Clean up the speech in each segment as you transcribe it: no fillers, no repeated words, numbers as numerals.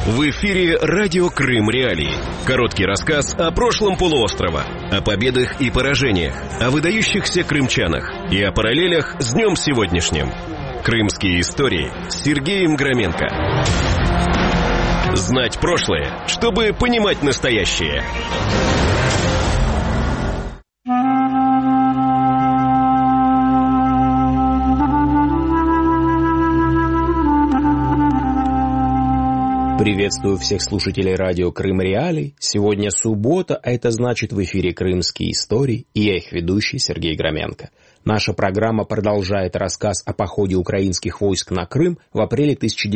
В эфире радио Крым Реалии. Короткий рассказ о прошлом полуострова, о победах и поражениях, о выдающихся крымчанах и о параллелях с днем сегодняшним. Крымские истории с Сергеем Громенко. Знать прошлое, чтобы понимать настоящее. Приветствую всех слушателей радио Крым Реалий. Сегодня суббота, а это значит в эфире «Крымские истории», и я их ведущий Сергей Громенко. Наша программа продолжает рассказ о походе украинских войск на Крым в апреле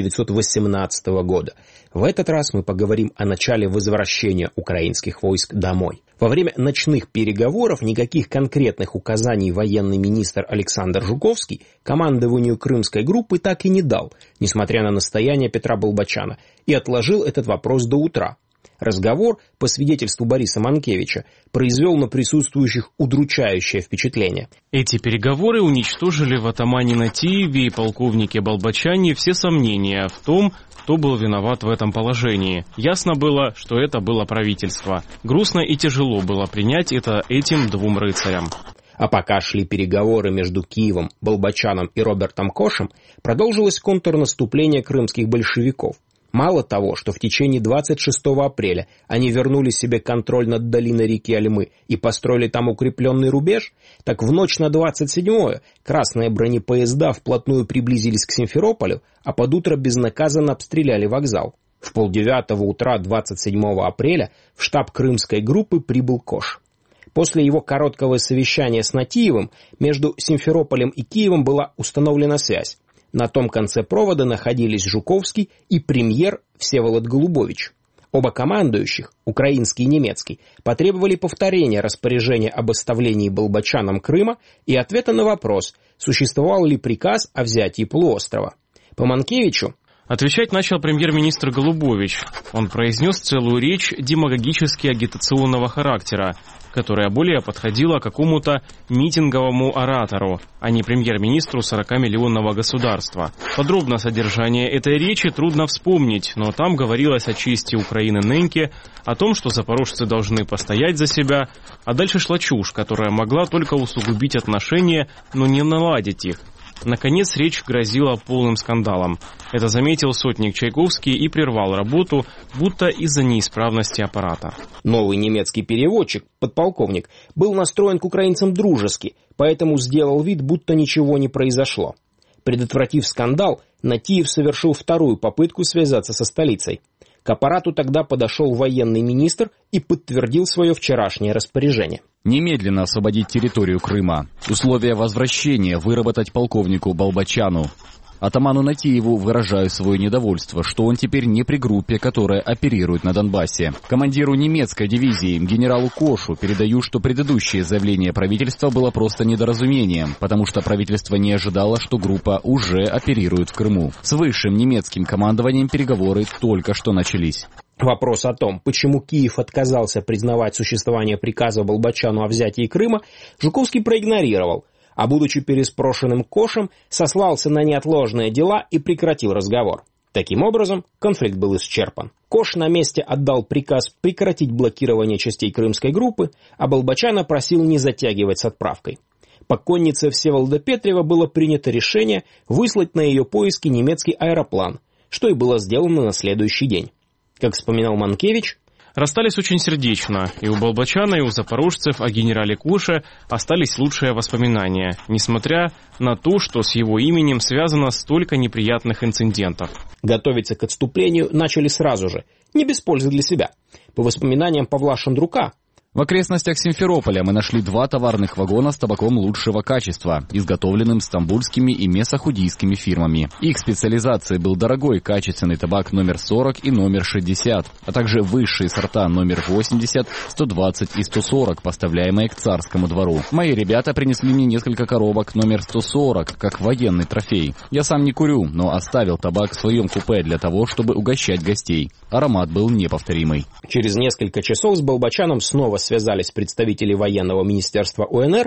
1918 года. В этот раз мы поговорим о начале возвращения украинских войск домой. Во время ночных переговоров никаких конкретных указаний военный министр Александр Жуковский командованию крымской группы так и не дал, несмотря на настояние Петра Болбочана, и отложил этот вопрос до утра. Разговор, по свидетельству Бориса Манкевича, произвел на присутствующих удручающее впечатление. Эти переговоры уничтожили в атамане Натиеве и полковнике Болбочане все сомнения в том, кто был виноват в этом положении. Ясно было, что это было правительство. Грустно и тяжело было принять это этим двум рыцарям. А пока шли переговоры между Киевом, Болбочаном и Робертом Кошем, продолжилось контрнаступление крымских большевиков. Мало того, что в течение 26 апреля они вернули себе контроль над долиной реки Альмы и построили там укрепленный рубеж, так в ночь на 27-е красные бронепоезда вплотную приблизились к Симферополю, а под утро безнаказанно обстреляли вокзал. В 8:30 утра 27 апреля в штаб крымской группы прибыл Кош. После его короткого совещания с Натиевым между Симферополем и Киевом была установлена связь. На том конце провода находились Жуковский и премьер Всеволод Голубович. Оба командующих, украинский и немецкий, потребовали повторения распоряжения об оставлении Болбочаном Крыма и ответа на вопрос, существовал ли приказ о взятии полуострова. По Манкевичу отвечать начал премьер-министр Голубович. Он произнес целую речь демагогически-агитационного характера, которая более подходила какому-то митинговому оратору, а не премьер-министру 40-миллионного государства. Подробно содержание этой речи трудно вспомнить, но там говорилось о чести Украины нынче, о том, что запорожцы должны постоять за себя, а дальше шла чушь, которая могла только усугубить отношения, но не наладить их. Наконец, речь грозила полным скандалом. Это заметил сотник Чайковский и прервал работу, будто из-за неисправности аппарата. Новый немецкий переводчик, подполковник, был настроен к украинцам дружески, поэтому сделал вид, будто ничего не произошло. Предотвратив скандал, Натиев совершил вторую попытку связаться со столицей. К аппарату тогда подошел военный министр и подтвердил свое вчерашнее распоряжение. Немедленно освободить территорию Крыма. Условия возвращения выработать полковнику Болбочану. Атаману Натиеву выражаю свое недовольство, что он теперь не при группе, которая оперирует на Донбассе. Командиру немецкой дивизии, генералу Кошу, передаю, что предыдущее заявление правительства было просто недоразумением, потому что правительство не ожидало, что группа уже оперирует в Крыму. С высшим немецким командованием переговоры только что начались. Вопрос о том, почему Киев отказался признавать существование приказа Болбочану о взятии Крыма, Жуковский проигнорировал, а будучи переспрошенным Кошем, сослался на неотложные дела и прекратил разговор. Таким образом, конфликт был исчерпан. Кош на месте отдал приказ прекратить блокирование частей крымской группы, а Болбочана просил не затягивать с отправкой. По коннице Всеволода Петрева было принято решение выслать на ее поиски немецкий аэроплан, что и было сделано на следующий день. Как вспоминал Манкевич, расстались очень сердечно, и у Болбочана, и у запорожцев о генерале Коше остались лучшие воспоминания, несмотря на то, что с его именем связано столько неприятных инцидентов. Готовиться к отступлению начали сразу же, не без пользы для себя. По воспоминаниям Павла Шандрука, в окрестностях Симферополя мы нашли 2 товарных вагона с табаком лучшего качества, изготовленным стамбульскими и месохудийскими фирмами. Их специализацией был дорогой качественный табак номер 40 и номер 60, а также высшие сорта номер 80, 120 и 140, поставляемые к царскому двору. Мои ребята принесли мне несколько коробок номер 140, как военный трофей. Я сам не курю, но оставил табак в своем купе для того, чтобы угощать гостей. Аромат был неповторимый. Через несколько часов с Болбочаном снова связались представители военного министерства УНР,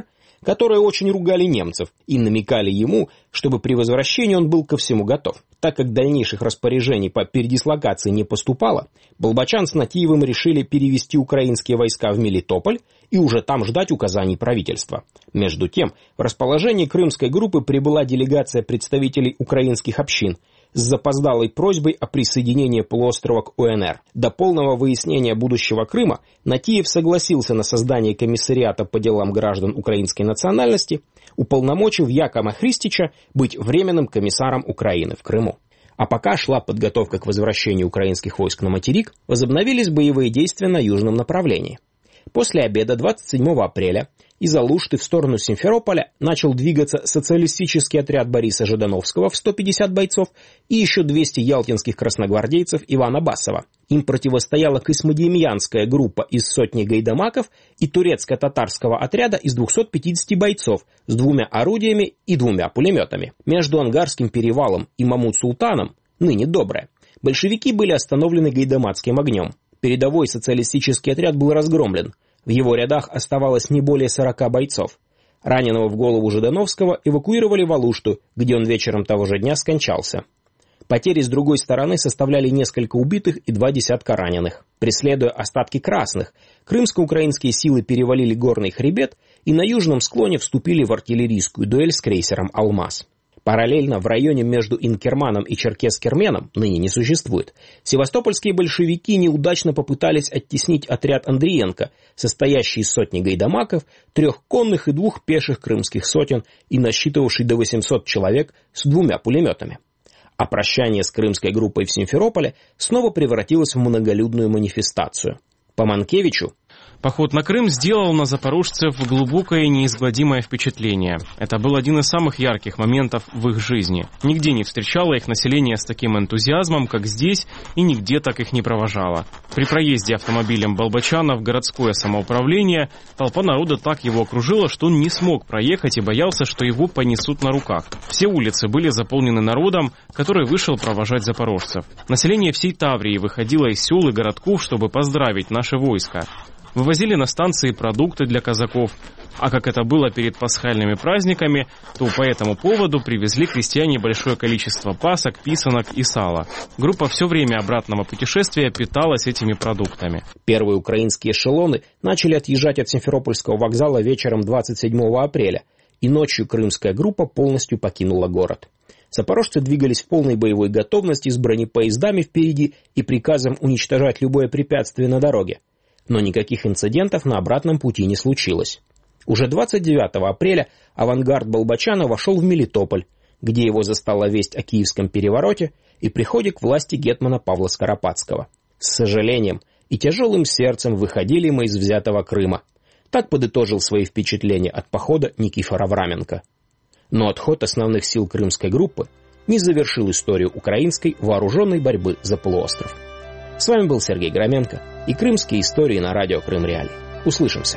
которые очень ругали немцев и намекали ему, чтобы при возвращении он был ко всему готов. Так как дальнейших распоряжений по передислокации не поступало, Болбочан с Натиевым решили перевести украинские войска в Мелитополь и уже там ждать указаний правительства. Между тем, в расположении крымской группы прибыла делегация представителей украинских общин с запоздалой просьбой о присоединении полуострова к УНР. До полного выяснения будущего Крыма Натиев согласился на создание комиссариата по делам граждан украинской национальности, уполномочив Якова Христича быть временным комиссаром Украины в Крыму. А пока шла подготовка к возвращению украинских войск на материк, возобновились боевые действия на южном направлении. После обеда 27 апреля из Алушты в сторону Симферополя начал двигаться социалистический отряд Бориса Ждановского в 150 бойцов и еще 200 ялтинских красногвардейцев Ивана Басова. Им противостояла Кысмодемьянская группа из сотни гайдамаков и турецко-татарского отряда из 250 бойцов с 2 орудиями и 2 пулеметами. Между Ангарским перевалом и Мамут-Султаном, ныне Доброе, большевики были остановлены гайдамацким огнем. Передовой социалистический отряд был разгромлен. В его рядах оставалось не более 40 бойцов. Раненого в голову Ждановского эвакуировали в Алушту, где он вечером того же дня скончался. Потери с другой стороны составляли несколько убитых и 2 десятка раненых. Преследуя остатки красных, крымско-украинские силы перевалили горный хребет и на южном склоне вступили в артиллерийскую дуэль с крейсером «Алмаз». Параллельно в районе между Инкерманом и Черкесск-Керменом, ныне не существует, севастопольские большевики неудачно попытались оттеснить отряд Андриенко, состоящий из сотни гайдамаков, 3 конных и 2 пеших крымских сотен и насчитывавший до 800 человек с 2 пулеметами. А прощание с крымской группой в Симферополе снова превратилось в многолюдную манифестацию. По Манкевичу: поход на Крым сделал на запорожцев глубокое и неизгладимое впечатление. Это был один из самых ярких моментов в их жизни. Нигде не встречало их население с таким энтузиазмом, как здесь, и нигде так их не провожало. При проезде автомобилем Болбочана в городское самоуправление толпа народа так его окружила, что он не смог проехать и боялся, что его понесут на руках. Все улицы были заполнены народом, который вышел провожать запорожцев. Население всей Таврии выходило из сел и городков, чтобы поздравить наше войско. Вывозили на станции продукты для казаков, а как это было перед пасхальными праздниками, то по этому поводу привезли крестьяне большое количество пасок, писанок и сала. Группа все время обратного путешествия питалась этими продуктами. Первые украинские эшелоны начали отъезжать от Симферопольского вокзала вечером 27 апреля, и ночью крымская группа полностью покинула город. Запорожцы двигались в полной боевой готовности с бронепоездами впереди и приказом уничтожать любое препятствие на дороге. Но никаких инцидентов на обратном пути не случилось. Уже 29 апреля авангард Болбочана вошел в Мелитополь, где его застала весть о Киевском перевороте и приходе к власти гетмана Павла Скоропадского. С сожалением и тяжелым сердцем выходили мы из взятого Крыма. Так подытожил свои впечатления от похода Никифор Авраменко. Но отход основных сил крымской группы не завершил историю украинской вооруженной борьбы за полуостров. С вами был Сергей Громенко и «Крымские истории» на радио Крым Реалии. Услышимся.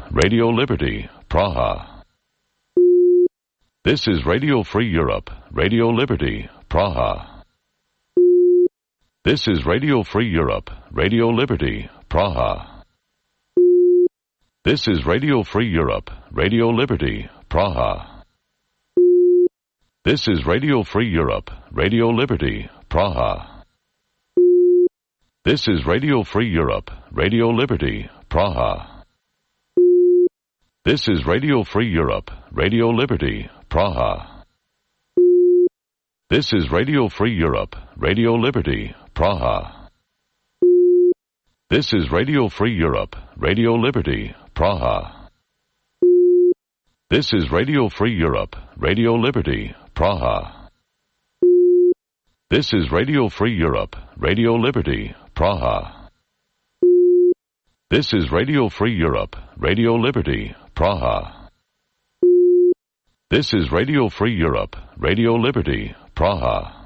Radio Liberty, Praha. This is Radio Free Europe, Radio Liberty, Praha. This is Radio Free Europe, Radio Liberty, Praha. This is Radio Free Europe, Radio Liberty, Praha. This is Radio Free Europe, Radio Liberty, Praha. This is Radio Free Europe, Radio Liberty, Praha. This is Radio Free Europe, Radio Liberty, Praha. This is Radio Free Europe, Radio Liberty, Praha. This is Radio Free Europe, Radio Liberty, Praha. This is Radio Free Europe, Radio Liberty, Praha. This is Radio Free Europe, Radio Liberty, Praha. This is Radio Free Europe, Radio Liberty, Praha. This is Radio Free Europe, Radio Liberty, Praha.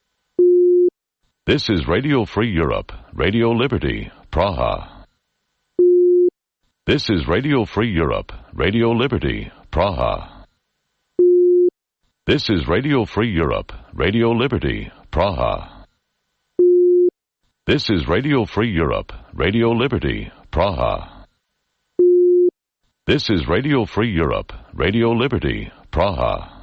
This is Radio Free Europe, Radio Liberty, Praha. This is Radio Free Europe, Radio Liberty, Praha. This is Radio Free Europe, Radio Liberty, Praha. This is Radio Free Europe, Radio Liberty, Praha. This is Radio Free Europe, Radio Liberty, Praha.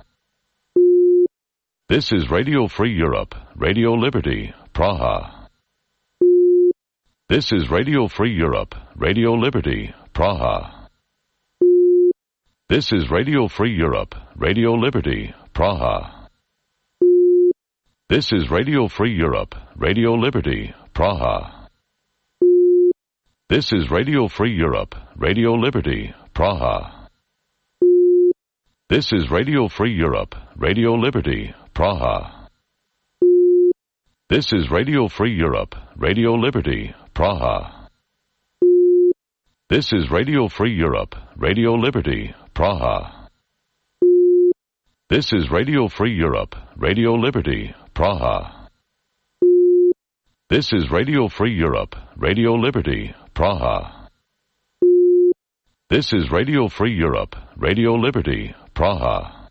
This is Radio Free Europe, Radio Liberty, Praha. This is Radio Free Europe, Radio Liberty, Praha. This is Radio Free Europe, Radio Liberty, Praha. This is Radio Free Europe, Radio Liberty, Praha. This is Radio Free Europe, Radio Liberty, Praha. This is Radio Free Europe, Radio Liberty, Praha. This is Radio Free Europe, Radio Liberty, Praha. This is Radio Free Europe, Radio Liberty, Praha. This is Radio Free Europe, Radio Liberty, Praha. This is Radio Free Europe, Radio Liberty, Praha. This is Radio Free Europe, Radio Liberty, Praha.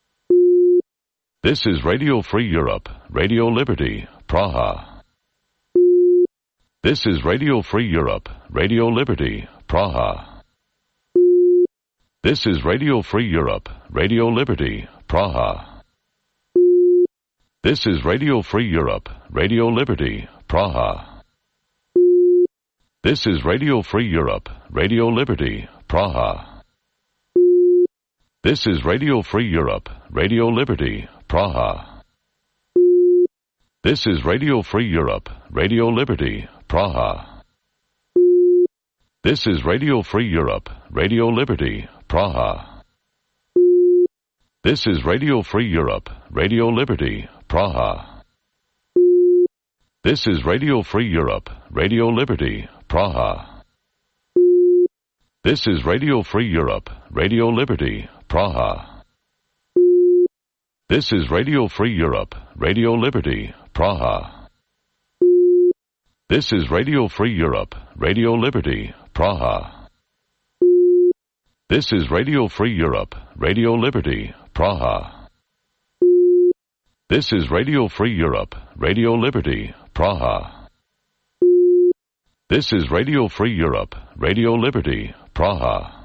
This is Radio Free Europe, Radio Liberty, Praha. This is Radio Free Europe, Radio Liberty, Praha. This is Radio Free Europe, Radio Liberty, Praha. This is Radio Free Europe, Radio Liberty, Praha. This is Radio Free Europe, Radio Liberty, Praha. This is Radio Free Europe, Radio Liberty, Praha. This is Radio Free Europe, Radio Liberty, Praha. This is Radio Free Europe, Radio Liberty, Praha. This is Radio Free Europe, Radio Liberty, Praha. This is Radio Free Europe, Radio Liberty, Praha. This is Radio Free Europe, Radio Liberty, Praha. This is Radio Free Europe, Radio Liberty, Praha. This is Radio Free Europe, Radio Liberty, Praha. This is Radio Free Europe, Radio Liberty, Praha. This is Radio Free Europe, Radio Liberty, Praha. This is Radio Free Europe, Radio Liberty, Praha.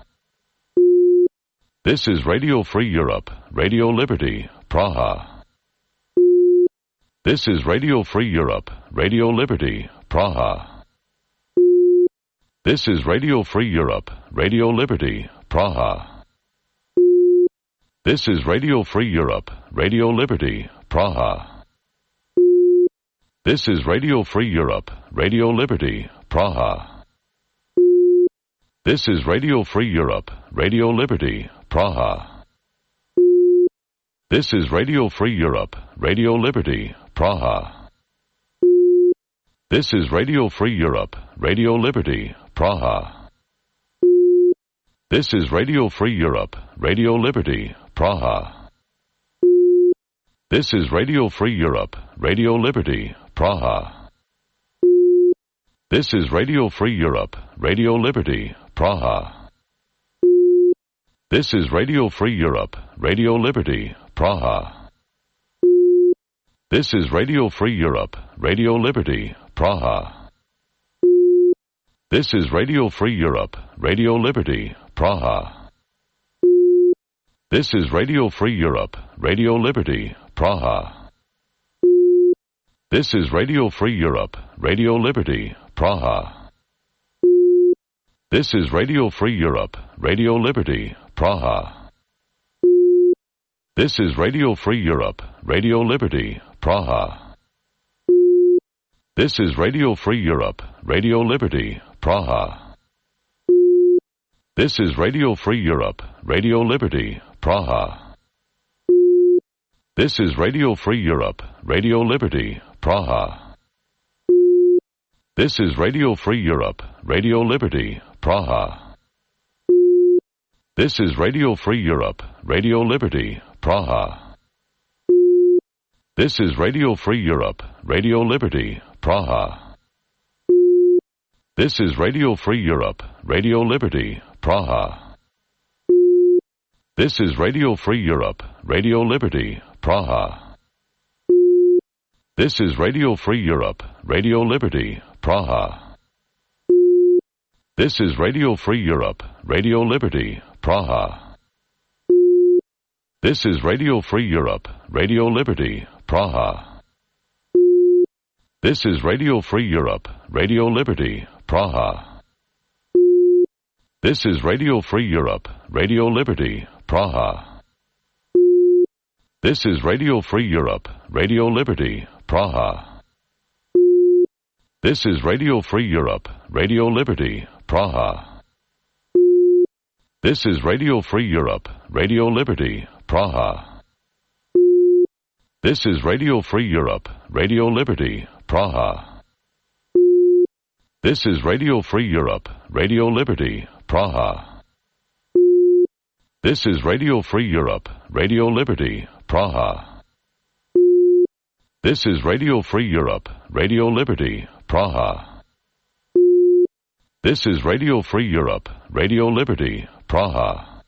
This is Radio Free Europe, Radio Liberty, Praha. This is Radio Free Europe, Radio Liberty, Praha. This is Radio Free Europe, Radio Liberty, Praha. This is Radio Free Europe, Radio Liberty, Praha. This is Radio Free Europe, Radio Liberty, Praha. This is Radio Free Europe, Radio Liberty, Praha. This is Radio Free Europe, Radio Liberty, Praha. This is Radio Free Europe, Radio Liberty, Praha. This is Radio Free Europe, Radio Liberty, Praha. This is Radio Free Europe, Radio Liberty, Praha. This is Radio Free Europe, Radio Liberty, Praha. This is Radio Free Europe, Radio Liberty, Praha. This is Radio Free Europe, Radio Liberty, Praha. This is Radio Free Europe, Radio Liberty, Praha. This is Radio Free Europe, Radio Liberty, Praha. This is Radio Free Europe, Radio Liberty, Praha. This is Radio Free Europe, Radio Liberty, Praha. This is Radio Free Europe, Radio Liberty, Praha. This is Radio Free Europe, Radio Liberty, Praha. This is Radio Free Europe, Radio Liberty, Praha. This is Radio Free Europe, Radio Liberty, Praha. This is Radio Free Europe, Radio Liberty, Praha. This is Radio Free Europe, Radio Liberty, Praha. This is Radio Free Europe, Radio Liberty, Praha. This is Radio Free Europe, Radio Liberty, Praha. This is Radio Free Europe, Radio Liberty, Praha. This is Radio Free Europe, Radio Liberty, Praha. This is Radio Free Europe, Radio Liberty, Praha. This is Radio Free Europe, Radio Liberty, Praha. This is Radio Free Europe, Radio Liberty, Praha. This is Radio Free Europe, Radio Liberty, Praha. This is Radio Free Europe, Radio Liberty, Praha. This is Radio Free Europe, Radio Liberty, Praha. This is Radio Free Europe, Radio Liberty, Praha. This is Radio Free Europe, Radio Liberty, Praha. This is Radio Free Europe, Radio Liberty, Praha. This is Radio Free Europe, Radio Liberty, Praha. This is Radio Free Europe, Radio Liberty, Praha. This is Radio Free Europe, Radio Liberty, Praha.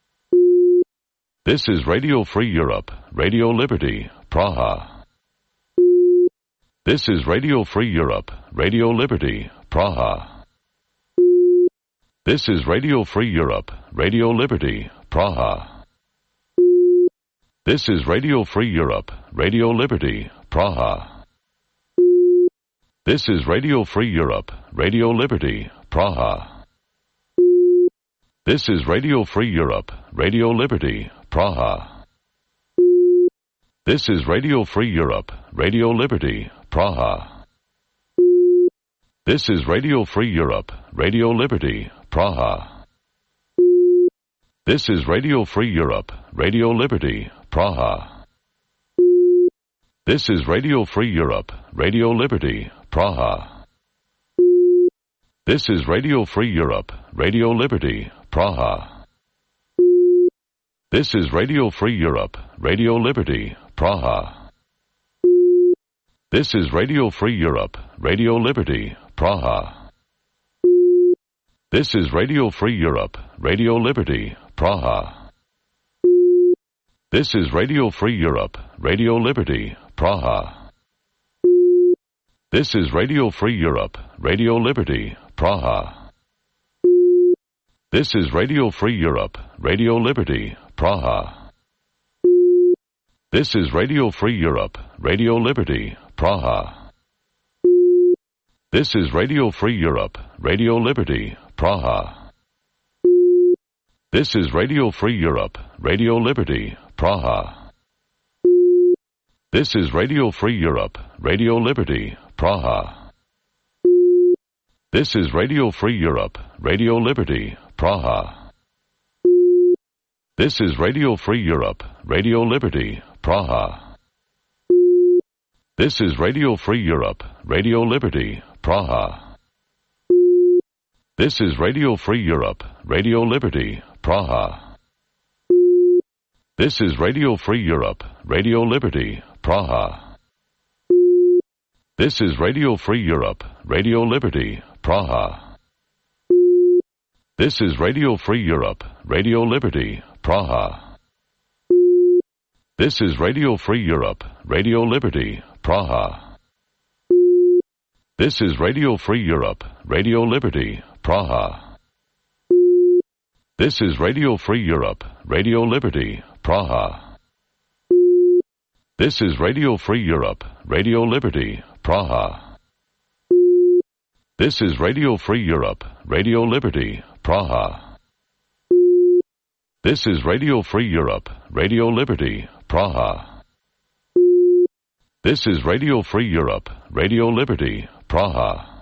This is Radio Free Europe, Radio Liberty, Praha. This is Radio Free Europe, Radio Liberty, Praha. This is Radio Free Europe, Radio Liberty, Praha. This is Radio Free Europe, Radio Liberty, Praha. This is Radio Free Europe, Radio Liberty, Praha. This is Radio Free Europe, Radio Liberty, Praha. This is Radio Free Europe, Radio Liberty, Praha. This is Radio Free Europe, Radio Liberty, Praha. This is Radio Free Europe, Radio Liberty, Praha. This is Radio Free Europe, Radio Liberty, Praha. This is Radio Free Europe, Radio Liberty, Praha. This is Radio Free Europe, Radio Liberty, Praha. This is Radio Free Europe, Radio Liberty, Praha. This is Radio Free Europe, Radio Liberty, Praha. This is Radio Free Europe, Radio Liberty, Praha. This is Radio Free Europe, Radio Liberty, Praha. This is Radio Free Europe, Radio Liberty, Praha. This is Radio Free Europe, Radio Liberty, Praha. This is Radio Free Europe, Radio Liberty, Praha. This is Radio Free Europe, Radio Liberty, Praha. This is Radio Free Europe, Radio Liberty, Praha. This is Radio Free Europe, Radio Liberty, Praha. This is Radio Free Europe, Radio Liberty, Praha. This is Radio Free Europe, Radio Liberty, Praha. This is Radio Free Europe, Radio Liberty, Praha. This is Radio Free Europe, Radio Liberty, Praha. This is Radio Free Europe, Radio Liberty, Praha. This is Radio Free Europe, Radio Liberty, Praha. This is Radio Free Europe, Radio Liberty, Praha. This is Radio Free Europe, Radio Liberty, Praha. This is Radio Free Europe, Radio Liberty, Praha. This is Radio Free Europe, Radio Liberty, Praha. This is Radio Free Europe, Radio Liberty, Praha. This is Radio Free Europe, Radio Liberty, Praha. This is Radio Free Europe, Radio Liberty, Praha.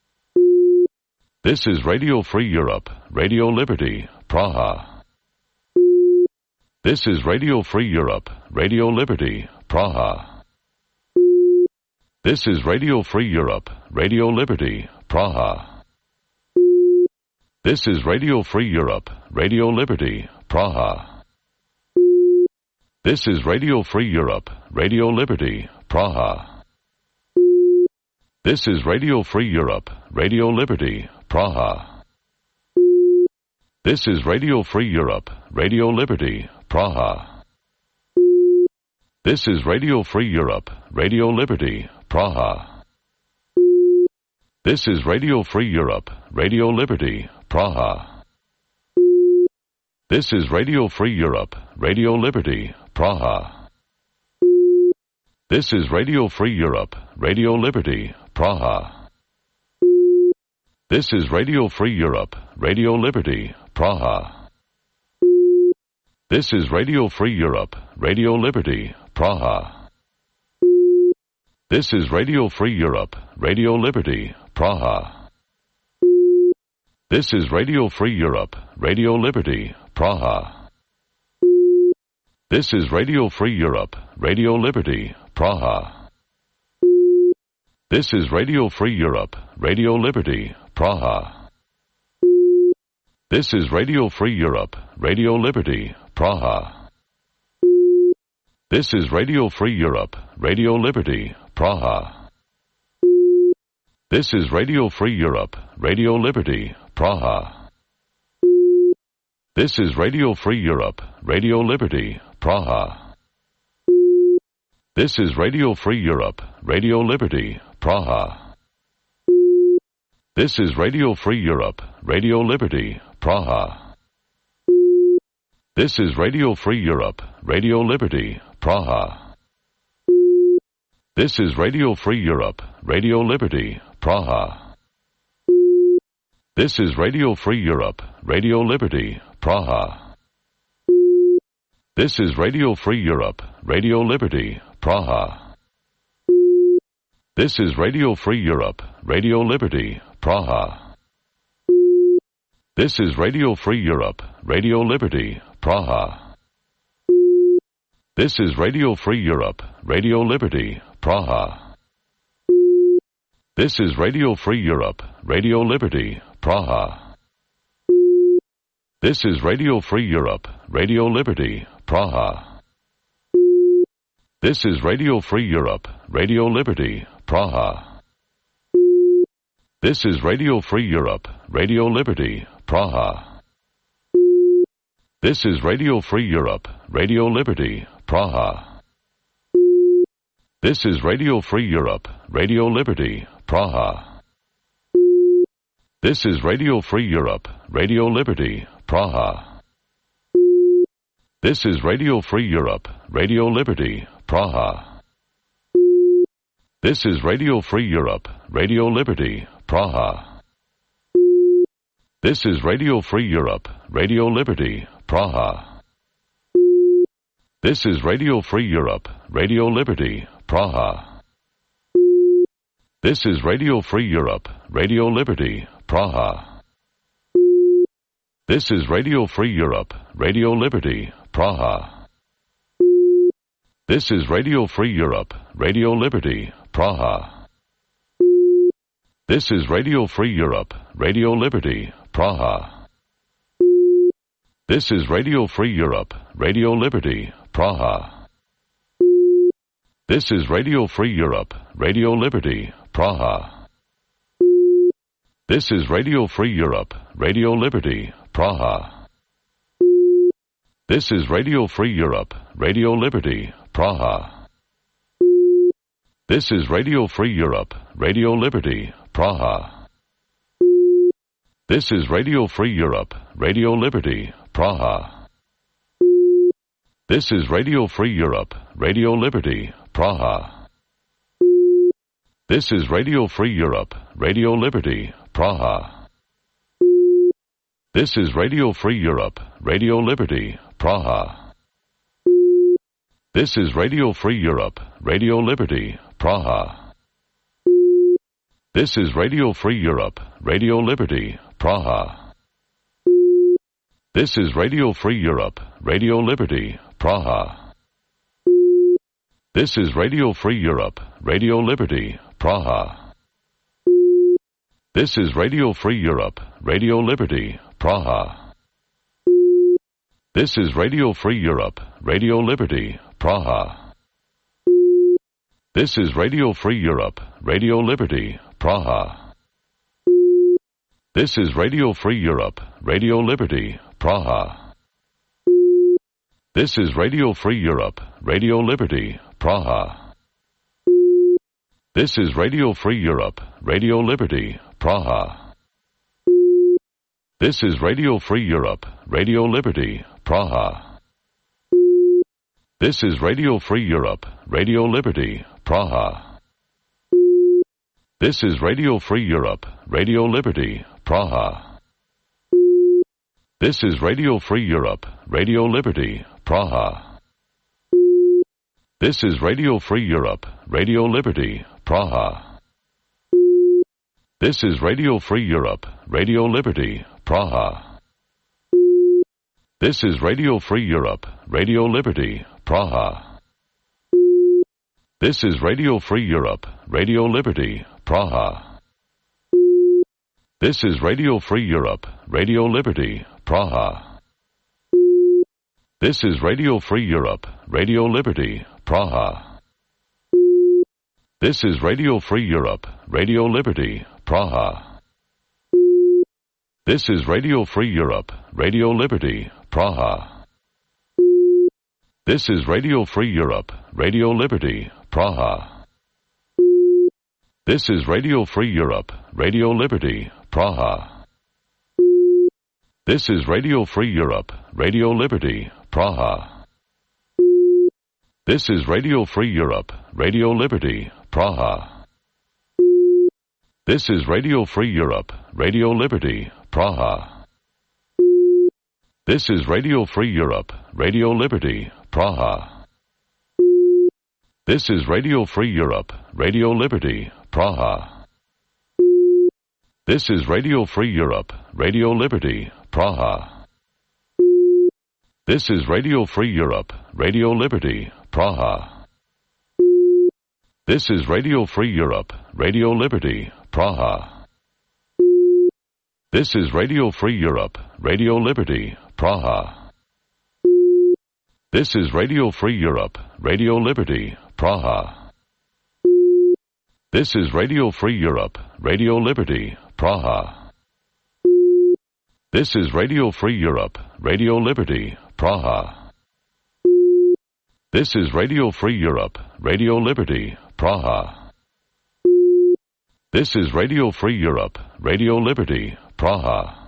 This is Radio Free Europe, Radio Liberty, Praha. This is Radio Free Europe, Radio Liberty, Praha. This is Radio Free Europe, Radio Liberty, Praha. This is Radio Free Europe, Radio Liberty, Praha. This is Radio Free Europe, Radio Liberty, Praha. This is Radio Free Europe, Radio Liberty, Praha. This is Radio Free Europe, Radio Liberty, Praha. This is Radio Free Europe, Radio Liberty, Praha. This is Radio Free Europe, Radio Liberty, Praha. This is Radio Free Europe, Radio Liberty, Praha. This is Radio Free Europe, Radio Liberty, Praha. This is Radio Free Europe, Radio Liberty, Praha. This is Radio Free Europe, Radio Liberty, Praha. This is Radio Free Europe, Radio Liberty, Praha. This is Radio Free Europe, Radio Liberty, Praha. This is Radio Free Europe, Radio Liberty, Praha. This is Radio Free Europe, Radio Liberty, Praha. This is Radio Free Europe, Radio Liberty, Praha. This is Radio Free Europe, Radio Liberty, Praha. This is Radio Free Europe, Radio Liberty, Praha. This is Radio Free Europe, Radio Liberty, Praha. This is Radio Free Europe, Radio Liberty, Praha. This is Radio Free Europe, Radio Liberty, Praha. This is Radio Free Europe, Radio Liberty, Praha. This is Radio Free Europe, Radio Liberty, Praha. This is Radio Free Europe, Radio Liberty, Praha. This is Radio Free Europe, Radio Liberty, Praha. This is Radio Free Europe, Radio Liberty, Praha. This is Radio Free Europe, Radio Liberty, Praha. This is Radio Free Europe, Radio Liberty, Praha. This is Radio Free Europe, Radio Liberty, Praha. This is Radio Free Europe, Radio Liberty, Praha. This is Radio Free Europe, Radio Liberty, Praha. This is Radio Free Europe, Radio Liberty, Praha. This is Radio Free Europe, Radio Liberty, Praha. This is Radio Free Europe, Radio Liberty, Praha. This is Radio Free Europe, Radio Liberty, Praha. This is Radio Free Europe, Radio Liberty, Praha. This is Radio Free Europe, Radio Liberty, Praha. This is Radio Free Europe, Radio Liberty, Praha. This is Radio Free Europe, Radio Liberty, Praha. This is Radio Free Europe, Radio Liberty, Praha. This is Radio Free Europe, Radio Liberty, Praha. This is Radio Free Europe, Radio Liberty, Praha. This is Radio Free Europe, Radio Liberty, Praha. This is Radio Free Europe, Radio Liberty, Praha. This is Radio Free Europe, Radio Liberty, Praha. This is Radio Free Europe, Radio Liberty, Praha. This is Radio Free Europe, Radio Liberty, Praha. This is Radio Free Europe, Radio Liberty, Praha. This is Radio Free Europe, Radio Liberty, Praha. This is Radio Free Europe, Radio Liberty, Praha. This is Radio Free Europe, Radio Liberty, Praha. This is Radio Free Europe, Radio Liberty, Praha. This is Radio Free Europe, Radio Liberty, Praha. This is Radio Free Europe, Radio Liberty, Praha. This is Radio Free Europe, Radio Liberty, Praha. This is Radio Free Europe, Radio Liberty, Praha. This is Radio Free Europe, Radio Liberty, Praha. This is Radio Free Europe, Radio Liberty, Praha. This is Radio Free Europe, Radio Liberty, Praha. This is Radio Free Europe, Radio Liberty, Praha. This is Radio Free Europe, Radio Liberty, Praha. This is Radio Free Europe, Radio Liberty, Praha. This is Radio Free Europe, Radio Liberty, Praha. This is Radio Free Europe, Radio Liberty, Praha. This is Radio Free Europe, Radio Liberty, Praha. This is Radio Free Europe, Radio Liberty, Praha. This is Radio Free Europe, Radio Liberty, Praha. This is Radio Free Europe, Radio Liberty, Praha. This is Radio Free Europe, Radio Liberty, Praha. This is Radio Free Europe, Radio Liberty, Praha. This is Radio Free Europe, Radio Liberty, Praha. This is Radio Free Europe, Radio Liberty, Praha. This is Radio Free Europe, Radio Liberty, Praha. This is Radio Free Europe, Radio Liberty, Praha. This is Radio Free Europe, Radio Liberty, Praha. This is Radio Free Europe, Radio Liberty, Praha. This is Radio Free Europe, Radio Liberty, Praha. This is Radio Free Europe, Radio Liberty, Praha. This is Radio Free Europe, Radio Liberty, Praha. This is Radio Free Europe, Radio Liberty, Praha. This is Radio Free Europe, Radio Liberty, Praha. This is Radio Free Europe, Radio Liberty, Praha. This is Radio Free Europe, Radio Liberty, Praha. This is Radio Free Europe, Radio Liberty, Praha. This is Radio Free Europe, Radio Liberty, Praha. This is Radio Free Europe, Radio Liberty, Praha. This is Radio Free Europe, Radio Liberty, Praha. This is Radio Free Europe, Radio Liberty, Praha. This is Radio Free Europe, Radio Liberty, Praha. This is Radio Free Europe, Radio Liberty, Praha.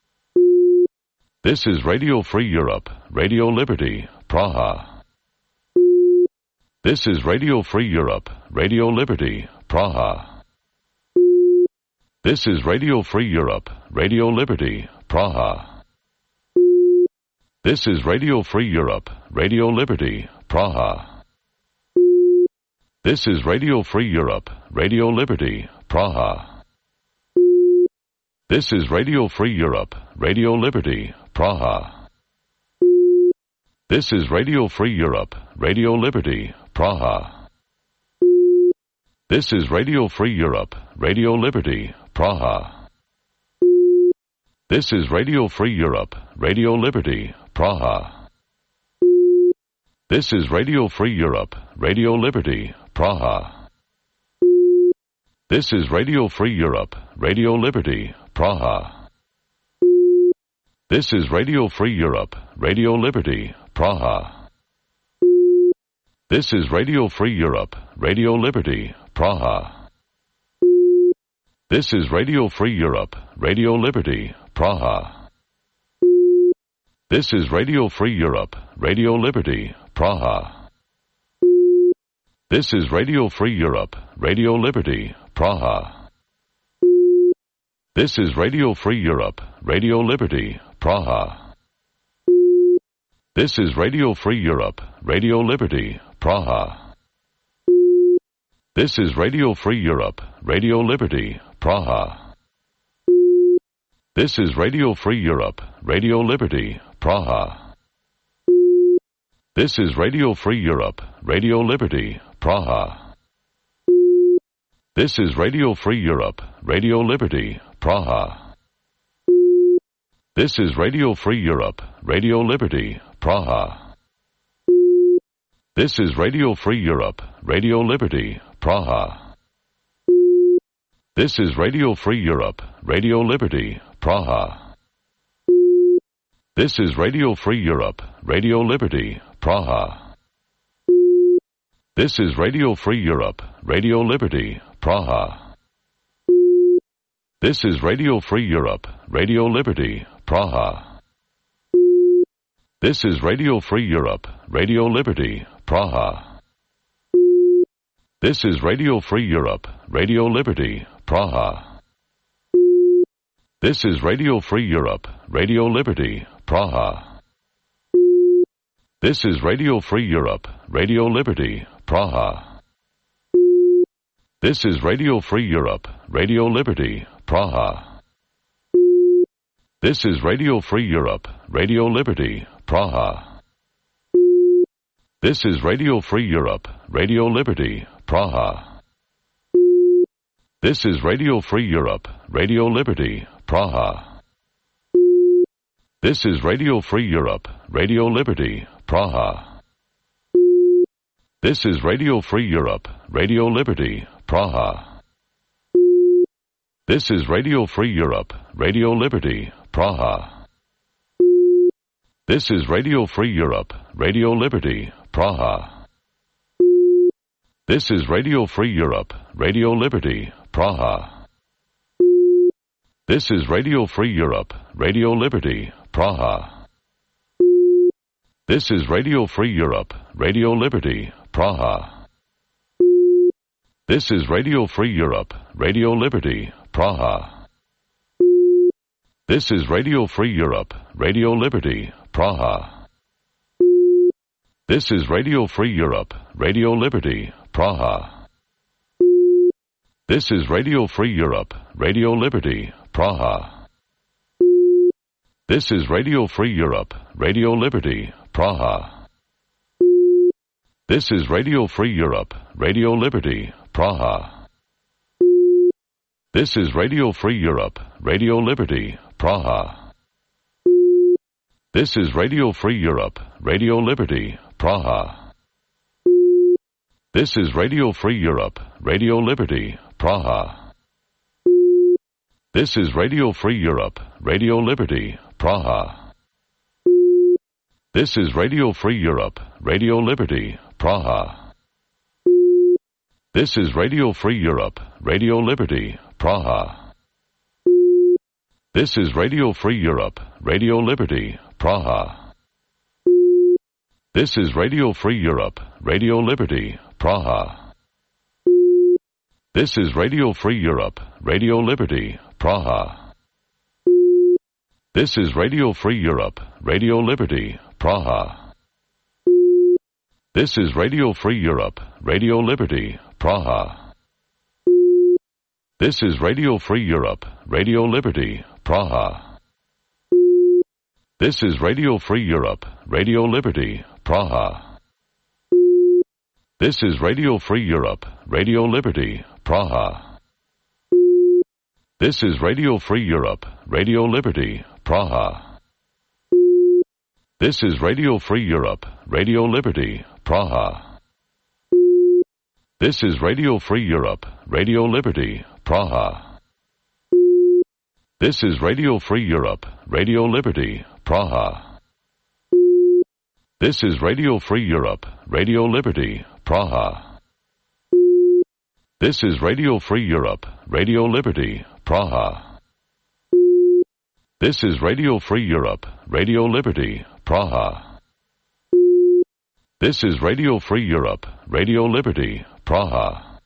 This is Radio Free Europe, Radio Liberty, Praha. This is Radio Free Europe, Radio Liberty, Praha. This is Radio Free Europe, Radio Liberty, Praha. This is Radio Free Europe, Radio Liberty, Praha. This is Radio Free Europe, Radio Liberty, Praha. This is Radio Free Europe, Radio Liberty, Praha. This is Radio Free Europe, Radio Liberty, Praha. This is Radio Free Europe, Radio Liberty, Praha. This is Radio Free Europe, Radio Liberty, Praha. This is Radio Free Europe, Radio Liberty, Praha. This is Radio Free Europe, Radio Liberty, Praha. This is Radio Free Europe, Radio Liberty, Praha. This is Radio Free Europe, Radio Liberty, Praha. This is Radio Free Europe, Radio Liberty, Praha. This is Radio Free Europe, Radio Liberty, Praha. This is Radio Free Europe, Radio Liberty, Praha. This is Radio Free Europe, Radio Liberty, Praha. This is Radio Free Europe, Radio Liberty, Praha. This is Radio Free Europe, Radio Liberty, Praha. This is Radio Free Europe, Radio Liberty, Praha. This is Radio Free Europe, Radio Liberty, Praha. This is Radio Free Europe, Radio Liberty, Praha. This is Radio Free Europe, Radio Liberty, Praha. This is Radio Free Europe, Radio Liberty, Praha. This is Radio Free Europe, Radio Liberty, Praha. This is Radio Free Europe, Radio Liberty, Praha. This is Radio Free Europe, Radio Liberty, Praha. This is Radio Free Europe, Radio Liberty, Praha. This is Radio Free Europe, Radio Liberty, Praha. This is Radio Free Europe, Radio Liberty, Praha. This is Radio Free Europe, Radio Liberty, Praha. This is Radio Free Europe, Radio Liberty, Praha. This is Radio Free Europe, Radio Liberty, Praha. This is Radio Free Europe, Radio Liberty, Praha. This is Radio Free Europe, Radio Liberty, Praha. This is Radio Free Europe, Radio Liberty, Praha. This is Radio Free Europe, Radio Liberty, Praha. This is Radio Free Europe, Radio Liberty, Praha. This is Radio Free Europe, Radio Liberty, Praha. This is Radio Free Europe, Radio Liberty, Praha. This is Radio Free Europe, Radio Liberty, Praha. This is Radio Free Europe, Radio Liberty, Praha. This is Radio Free Europe, Radio Liberty, Praha. This is Radio Free Europe, Radio Liberty, Praha. This is Radio Free Europe, Radio Liberty, Praha. This is Radio Free Europe, Radio Liberty, Praha. This is Radio Free Europe, Radio Liberty, Praha. This is Radio Free Europe, Radio Liberty, Praha. This is Radio Free Europe, Radio Liberty, Praha. This is Radio Free Europe, Radio Liberty, Praha. This is Radio Free Europe, Radio Liberty, Praha. This is Radio Free Europe, Radio Liberty, Praha. This is Radio Free Europe, Radio Liberty, Praha. This is Radio Free Europe, Radio Liberty, Praha. This is Radio Free Europe, Radio Liberty, Praha. This is Radio Free Europe, Radio Liberty, Praha. This is Radio Free Europe, Radio Liberty, Praha. This is Radio Free Europe, Radio Liberty, Praha. This is Radio Free Europe, Radio Liberty, Praha. This is Radio Free Europe, Radio Liberty, Praha. This is Radio Free Europe, Radio Liberty, Praha. This is Radio Free Europe, Radio Liberty, Praha. This is Radio Free Europe, Radio Liberty, Praha. This is Radio Free Europe, Radio Liberty, Praha. This is Radio Free Europe, Radio Liberty, Praha. This is Radio Free Europe, Radio Liberty, Praha. This is Radio Free Europe, Radio Liberty, Praha. This is Radio Free Europe, Radio Liberty, Praha. This is Radio Free Europe, Radio Liberty, Praha. This is Radio Free Europe, Radio Liberty, Praha. This is Radio Free Europe, Radio Liberty, Praha.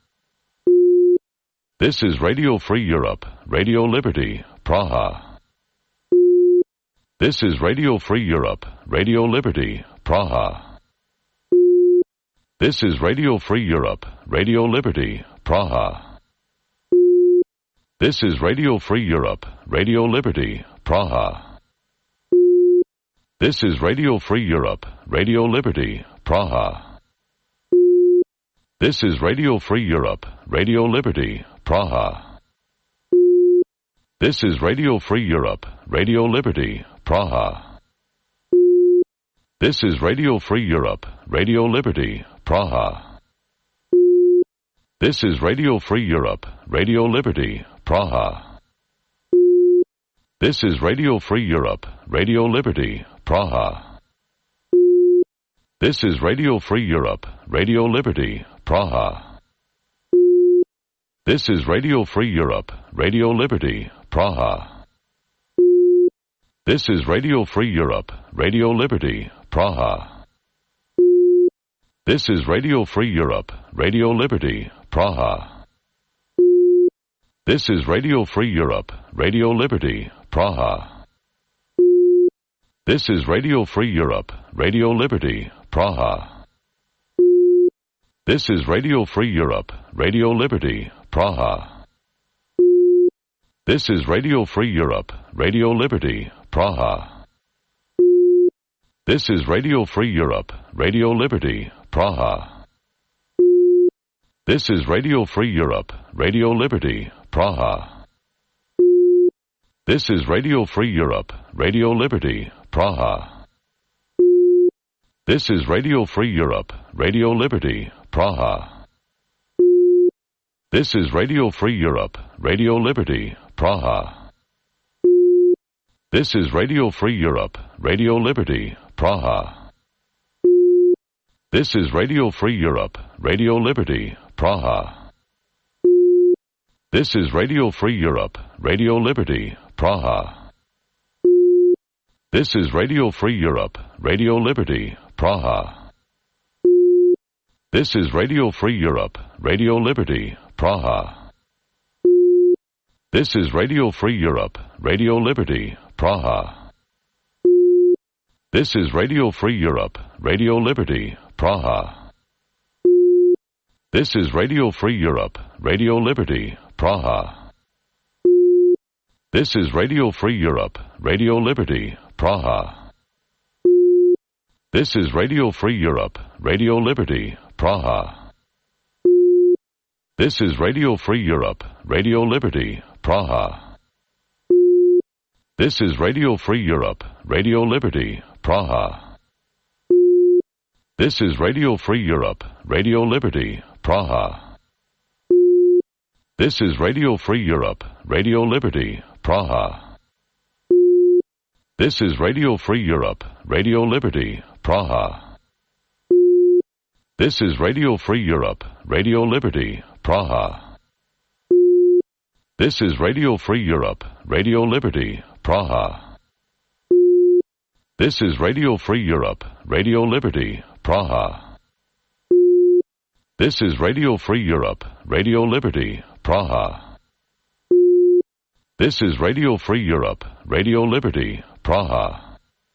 This is Radio Free Europe, Radio Liberty, Praha. This is Radio Free Europe, Radio Liberty, Praha. This is Radio Free Europe, Radio Liberty, Praha. This is Radio Free Europe, Radio Liberty, Praha. This is Radio Free Europe, Radio Liberty, Praha. This is Radio Free Europe, Radio Liberty, Praha. This is Radio Free Europe, Radio Liberty, Praha. This is Radio Free Europe, Radio Liberty, Praha. This is Radio Free Europe, Radio Liberty, Praha. This is Radio Free Europe, Radio Liberty, Praha. This is Radio Free Europe, Radio Liberty, Praha. This is Radio Free Europe, Radio Liberty, Praha. This is Radio Free Europe, Radio Liberty, Praha. This is Radio Free Europe, Radio Liberty, Praha. This is Radio Free Europe, Radio Liberty, Praha. This is Radio Free Europe, Radio Liberty, Praha. This is Radio Free Europe, Radio Liberty, Praha. This is Radio Free Europe, Radio Liberty, Praha. This is Radio Free Europe, Radio Liberty, Praha. This is Radio Free Europe, Radio Liberty, Praha. This is Radio Free Europe, Radio Liberty, Praha. This is Radio Free Europe, Radio Liberty, Praha. This is Radio Free Europe, Radio Liberty, Praha. This is Radio Free Europe, Radio Liberty, Praha. This is Radio Free Europe, Radio Liberty, Praha. This is Radio Free Europe, Radio Liberty, Praha. This is Radio Free Europe, Radio Liberty, Praha. This is Radio Free Europe, Radio Liberty, Praha. This is Radio Free Europe, Radio Liberty, Praha. This is Radio Free Europe, Radio Liberty, Praha. This is Radio Free Europe, Radio Liberty, Praha. This is Radio Free Europe, Radio Liberty, Praha. This is Radio Free Europe, Radio Liberty, Praha. This is Radio Free Europe, Radio Liberty, Praha. This is Radio Free Europe, Radio Liberty, Praha. This is Radio Free Europe, Radio Liberty, Praha. This is Radio Free Europe, Radio Liberty, Praha. This is Radio Free Europe, Radio Liberty, Praha. This is Radio Free Europe, Radio Liberty, Praha. This is Radio Free Europe, Radio Liberty, Praha. This is Radio Free Europe, Radio Liberty, Praha. This is Radio Free Europe, Radio Liberty, Praha. This is Radio Free Europe, Radio Liberty, Praha.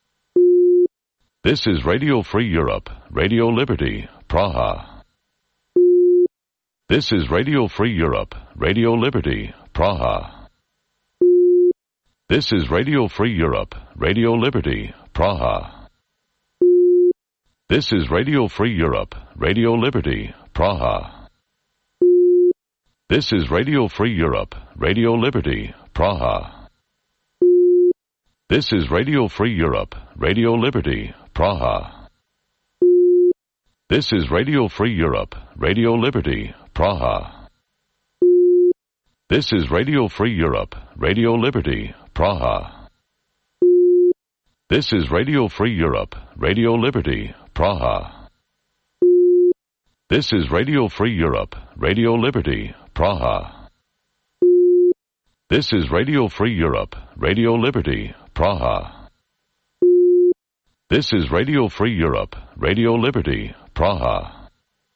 This is Radio Free Europe, Radio Liberty, Praha. This is Radio Free Europe, Radio Liberty, Praha. This is Radio Free Europe, Radio Liberty, Praha. This is Radio Free Europe, Radio Liberty, Praha. This is Radio Free Europe, Radio Liberty, Praha. This is Radio Free Europe, Radio Liberty, Praha. This is Radio Free Europe, Radio Liberty, Praha. This is Radio Free Europe, Radio Liberty, Praha. This is Radio Free Europe, Radio Liberty, Praha. This is Radio Free Europe, Radio Liberty, Praha. This is Radio Free Europe, Radio Liberty, Praha. This is Radio Free Europe, Radio Liberty, Praha.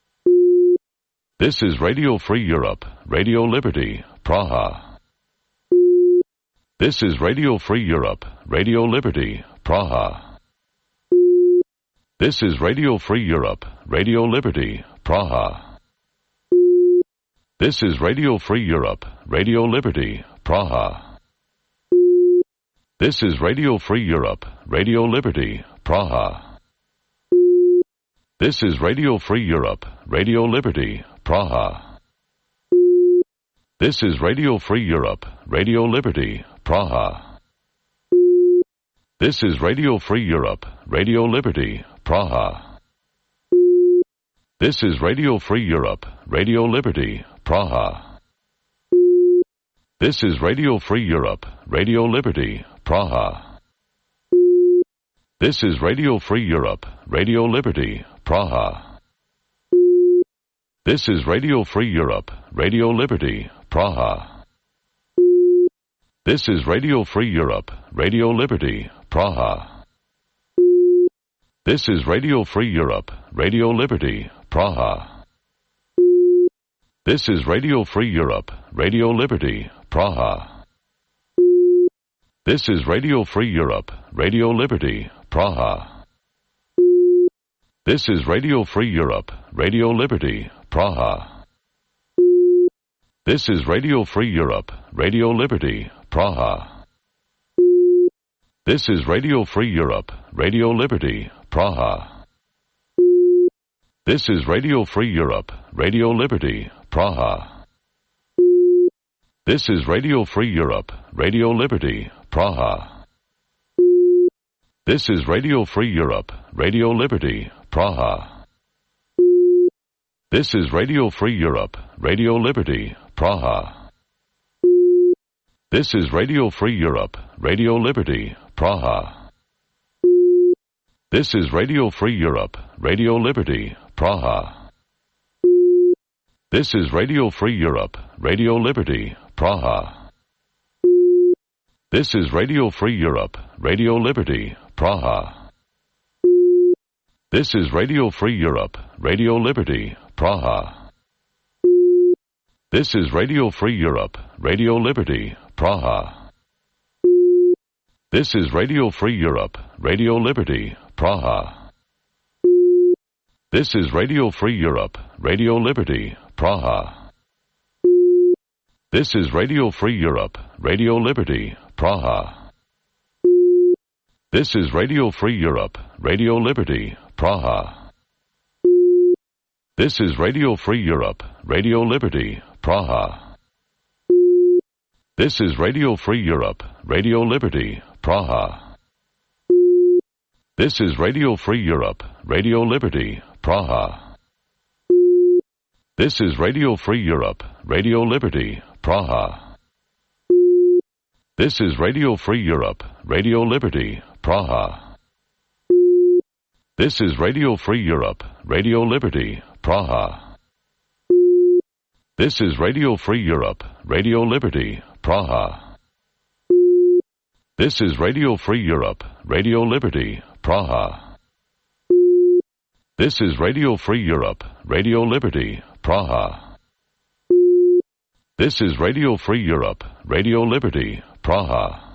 This is Radio Free Europe, Radio Liberty, Praha. This is Radio Free Europe, Radio Liberty, Praha. This is Radio Free Europe, Radio Liberty, Praha. This is Radio Free Europe, Radio Liberty, Praha. This is Radio Free Europe, Radio Liberty, Praha. This is Radio Free Europe, Radio Liberty, Praha. This is Radio Free Europe, Radio Liberty, Praha. This is Radio Free Europe, Radio Liberty, Praha. This is Radio Free Europe, Radio Liberty, Praha. This is Radio Free Europe, Radio Liberty, Praha. This is Radio Free Europe, Radio Liberty, Praha. This is Radio Free Europe, Radio Liberty, Praha. This is Radio Free Europe, Radio Liberty, Praha. This is Radio Free Europe, Radio Liberty, Praha. This is Radio Free Europe, Radio Liberty, Praha. This is Radio Free Europe, Radio Liberty, Praha. This is Radio Free Europe, Radio Liberty, Praha. This is Radio Free Europe, Radio Liberty, Praha. This is Radio Free Europe, Radio Liberty, Praha. This is Radio Free Europe, Radio Liberty, Praha. This is Radio Free Europe, Radio Liberty, Praha. This is Radio Free Europe, Radio Liberty, Praha. This is Radio Free Europe, Radio Liberty, Praha. This is Radio Free Europe, Radio Liberty, Praha. This is Radio Free Europe, Radio Liberty, Praha. This is Radio Free Europe, Radio Liberty, Praha. This is Radio Free Europe, Radio Liberty, Praha. This is Radio Free Europe, Radio Liberty, Praha. This is Radio Free Europe, Radio Liberty, Praha. This is Radio Free Europe, Radio Liberty, Praha. This is Radio Free Europe, Radio Liberty, Praha. This is Radio Free Europe, Radio Liberty, Praha. This is Radio Free Europe, Radio Liberty, Praha. This is Radio Free Europe, Radio Liberty, Praha. This is Radio Free Europe, Radio Liberty, Praha. This is Radio Free Europe, Radio Liberty, Praha. This is Radio Free Europe, Radio Liberty, Praha. This is Radio Free Europe, Radio Liberty, Praha. This is Radio Free Europe, Radio Liberty, Praha. This is Radio Free Europe, Radio Liberty, Praha. This is Radio Free Europe, Radio Liberty, Praha. This is Radio Free Europe, Radio Liberty, Praha. This is Radio Free Europe, Radio Liberty, Praha.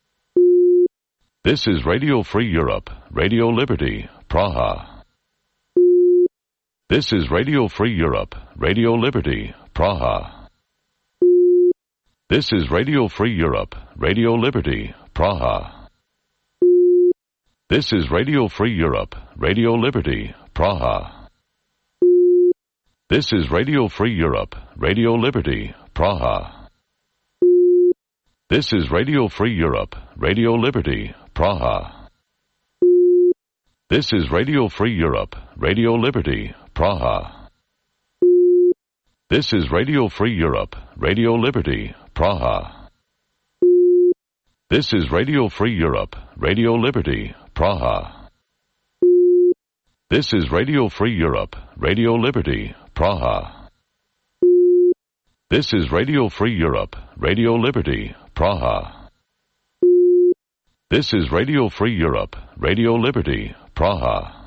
This is Radio Free Europe, Radio Liberty, Praha. This is Radio Free Europe, Radio Liberty, Praha. This is Radio Free Europe, Radio Liberty, Praha. This is Radio Free Europe, Radio Liberty, Praha. This is Radio Free Europe, Radio Liberty, Praha. This is Radio Free Europe, Radio Liberty, Praha. This is Radio Free Europe, Radio Liberty, Praha. This is Radio Free Europe, Radio Liberty, Praha. This is Radio Free Europe, Radio Liberty, Praha. This is Radio Free Europe, Radio Liberty, Praha. This is Radio Free Europe, Radio Liberty, Praha. This is Radio Free Europe, Radio Liberty, Praha.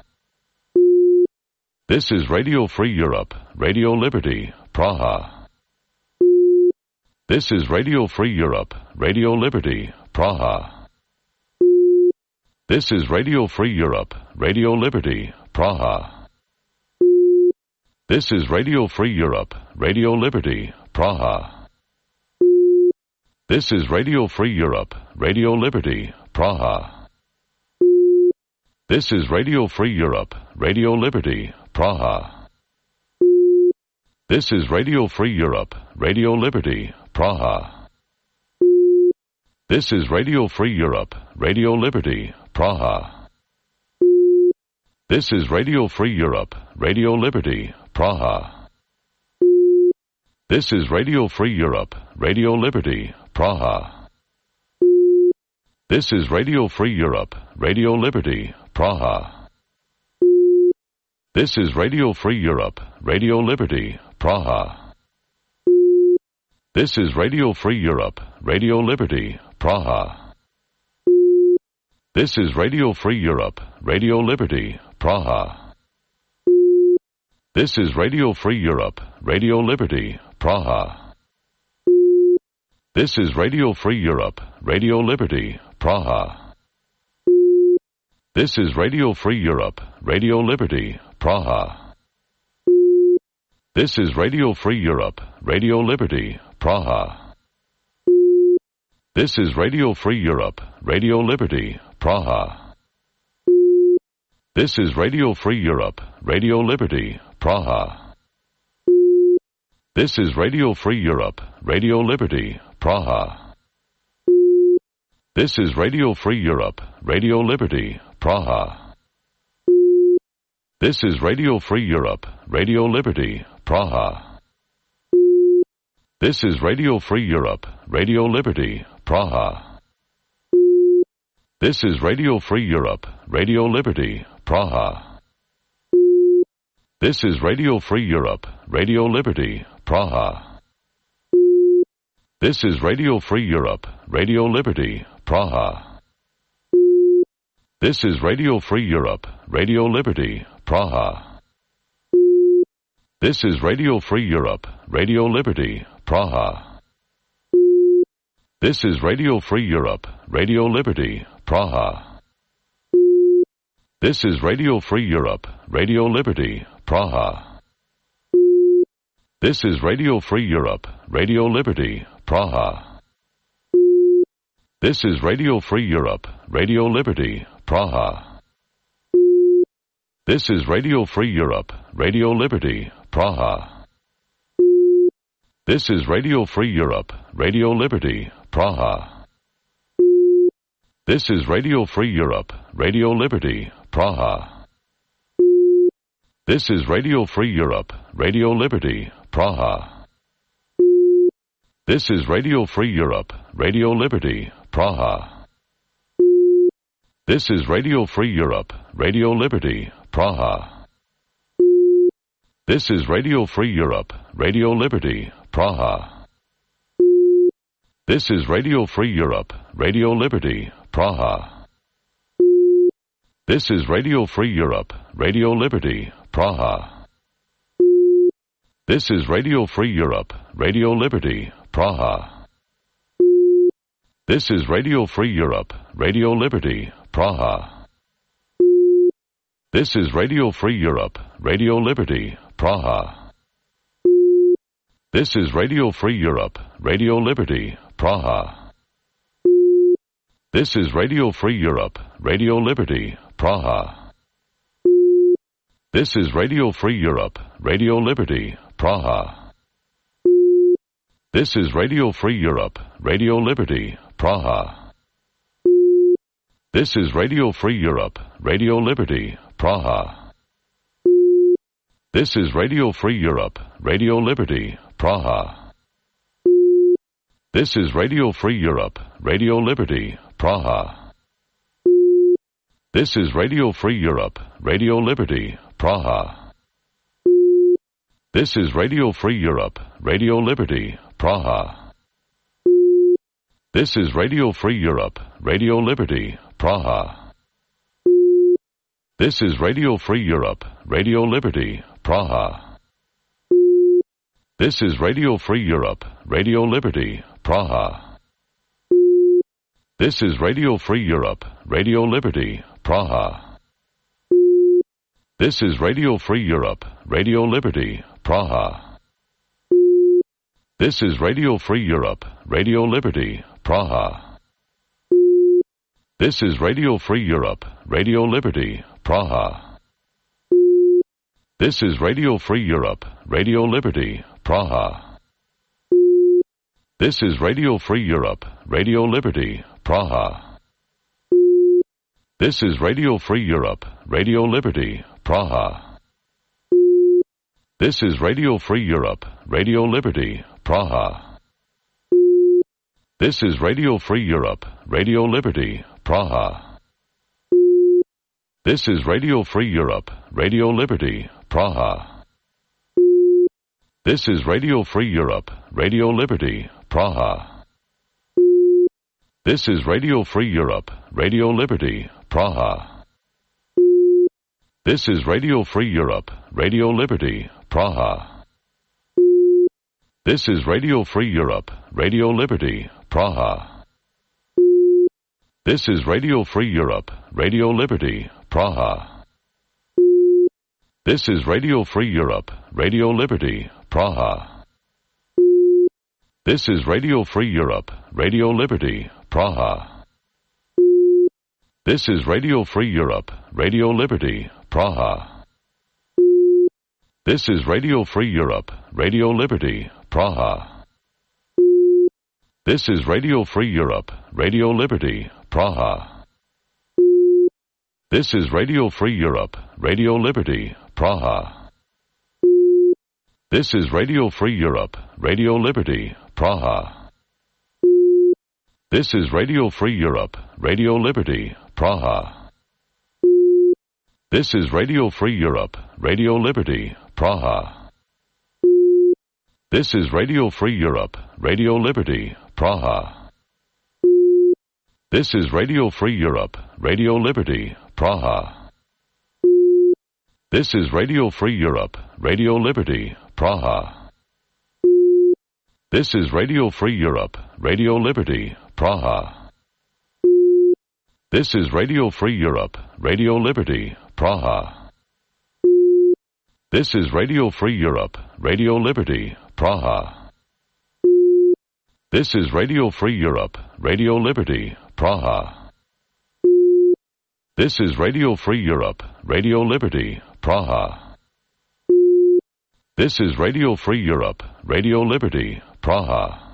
This is Radio Free Europe, Radio Liberty, Praha. This is Radio Free Europe, Radio Liberty, Praha. This is Radio Free Europe, Radio Liberty, Praha. This is Radio Free Europe, Radio Liberty, Praha. This is Radio Free Europe, Radio Liberty, Praha. This is Radio Free Europe, Radio Liberty, Praha. This is Radio Free Europe, Radio Liberty, Praha. This is Radio Free Europe, Radio Liberty, Praha. This is Radio Free Europe, Radio Liberty, Praha. This is Radio Free Europe, Radio Liberty, Praha. This is Radio Free Europe, Radio Liberty, Praha. This is Radio Free Europe, Radio Liberty, Praha. This is Radio Free Europe, Radio Liberty, Praha. This is Radio Free Europe, Radio Liberty, Praha. This is Radio Free Europe, Radio Liberty, Praha. This is Radio Free Europe, Radio Liberty, Praha. This is Radio Free Europe, Radio Liberty, Praha. This is Radio Free Europe, Radio Liberty, Praha. This is Radio Free Europe, Radio Liberty, Praha. This is Radio Free Europe, Radio Liberty, Praha. This is Radio Free Europe, Radio Liberty, Praha. This is Radio Free Europe, Radio Liberty, Praha. This is Radio Free Europe, Radio Liberty, Praha. This is Radio Free Europe, Radio Liberty, Praha. This is Radio Free Europe, Radio Liberty, Praha. This is Radio Free Europe, Radio Liberty, Praha. This is Radio Free Europe, Radio Liberty, Praha. This is Radio Free Europe, Radio Liberty, Praha. This is Radio Free Europe, Radio Liberty, Praha. This is Radio Free Europe, Radio Liberty, Praha. This is Radio Free Europe, Radio Liberty, Praha. This is Radio Free Europe, Radio Liberty, Praha. This is Radio Free Europe, Radio Liberty, Praha. This is Radio Free Europe, Radio Liberty, Praha. This is Radio Free Europe, Radio Liberty, Praha. This is Radio Free Europe, Radio Liberty, Praha. This is Radio Free Europe, Radio Liberty, Praha. This is Radio Free Europe, Radio Liberty, Praha. This is Radio Free Europe, Radio Liberty, Praha. This is Radio Free Europe, Radio Liberty, Praha. This is Radio Free Europe, Radio Liberty, Praha. This is Radio Free Europe, Radio Liberty, Praha. This is Radio Free Europe, Radio Liberty, Praha. This is Radio Free Europe, Radio Liberty, Praha. This is Radio Free Europe, Radio Liberty, Praha. This is Radio Free Europe, Radio Liberty, Praha. This is Radio Free Europe, Radio Liberty, Praha. This is Radio Free Europe, Radio Liberty, Praha. This is Radio Free Europe, Radio Liberty, Praha. This is Radio Free Europe, Radio Liberty, Praha. This is Radio Free Europe, Radio Liberty, Praha. This is Radio Free Europe, Radio Liberty, Praha. This is Radio Free Europe, Radio Liberty, Praha. This is Radio Free Europe, Radio Liberty, Praha. This is Radio Free Europe, Radio Liberty, Praha. This is Radio Free Europe, Radio Liberty, Praha. This is Radio Free Europe, Radio Liberty, Praha. This is Radio Free Europe, Radio Liberty, Praha. This is Radio Free Europe, Radio Liberty, Praha. This is Radio Free Europe, Radio Liberty, Praha. This is Radio Free Europe, Radio Liberty, Praha. This is Radio Free Europe, Radio Liberty, Praha. This is Radio Free Europe, Radio Liberty, Praha. This is Radio Free Europe, Radio Liberty, Praha. This is Radio Free Europe, Radio Liberty, Praha. This is Radio Free Europe, Radio Liberty, Praha. This is Radio Free Europe, Radio Liberty, Praha. This is Radio Free Europe, Radio Liberty, Praha. This is Radio Free Europe, Radio Liberty, Praha. This is Radio Free Europe, Radio Liberty, Praha. This is Radio Free Europe, Radio Liberty, Praha. This is Radio Free Europe, Radio Liberty, Praha. This is Radio Free Europe, Radio Liberty, Praha. This is Radio Free Europe, Radio Liberty, Praha. This is Radio Free Europe, Radio Liberty, Praha. This is Radio Free Europe, Radio Liberty, Praha. This is Radio Free Europe, Radio Liberty, Praha. This is Radio Free Europe, Radio Liberty, Praha. This is Radio Free Europe, Radio Liberty, Praha. This is Radio Free Europe, Radio Liberty, Praha. This is Radio Free Europe, Radio Liberty, Praha. This is Radio Free Europe, Radio Liberty, Praha. This is Radio Free Europe, Radio Liberty, Praha. This is Radio Free Europe, Radio Liberty, Praha. This is Radio Free Europe, Radio Liberty, Praha. This is Radio Free Europe, Radio Liberty, Praha. This is Radio Free Europe, Radio Liberty, Praha. This is Radio Free Europe, Radio Liberty, Praha. This is Radio Free Europe, Radio Liberty, Praha. This is Radio Free Europe, Radio Liberty, Praha.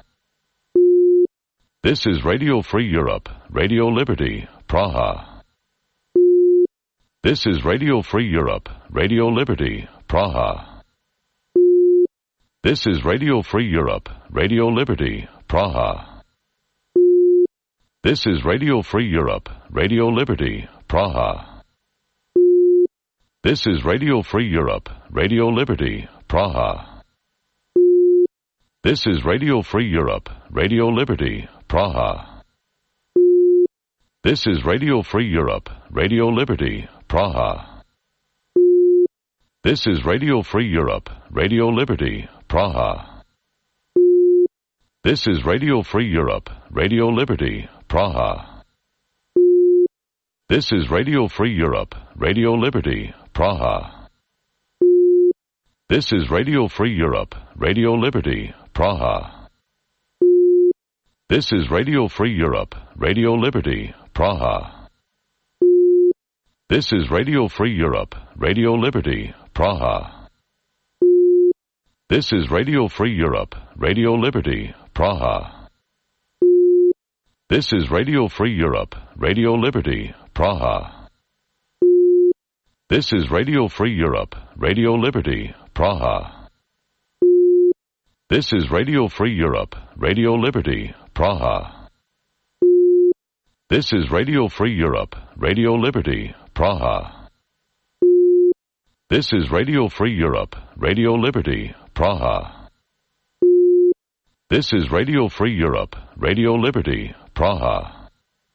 This is Radio Free Europe, Radio Liberty, Praha. This is Radio Free Europe, Radio Liberty, Praha. This is Radio Free Europe, Radio Liberty, Praha. This is Radio Free Europe, Radio Liberty, Praha. This is Radio Free Europe, Radio Liberty, Praha. This is Radio Free Europe, Radio Liberty, Praha. This is Radio Free Europe, Radio Liberty, Praha. This is Radio Free Europe, Radio Liberty, Praha. This is Radio Free Europe, Radio Liberty, Praha. This is Radio Free Europe, Radio Liberty, Praha. This is Radio Free Europe, Radio Liberty, Praha. This is Radio Free Europe, Radio Liberty, Praha. This is Radio Free Europe, Radio Liberty, Praha. This is Radio Free Europe, Radio Liberty, Praha. This is Radio Free Europe, Radio Liberty, Praha. This is Radio Free Europe, Radio Liberty, Praha. This is Radio Free Europe, Radio Liberty, Praha. This is Radio Free Europe, Radio Liberty, Praha. This is Radio Free Europe, Radio Liberty, Praha. This is Radio Free Europe, Radio Liberty, Praha.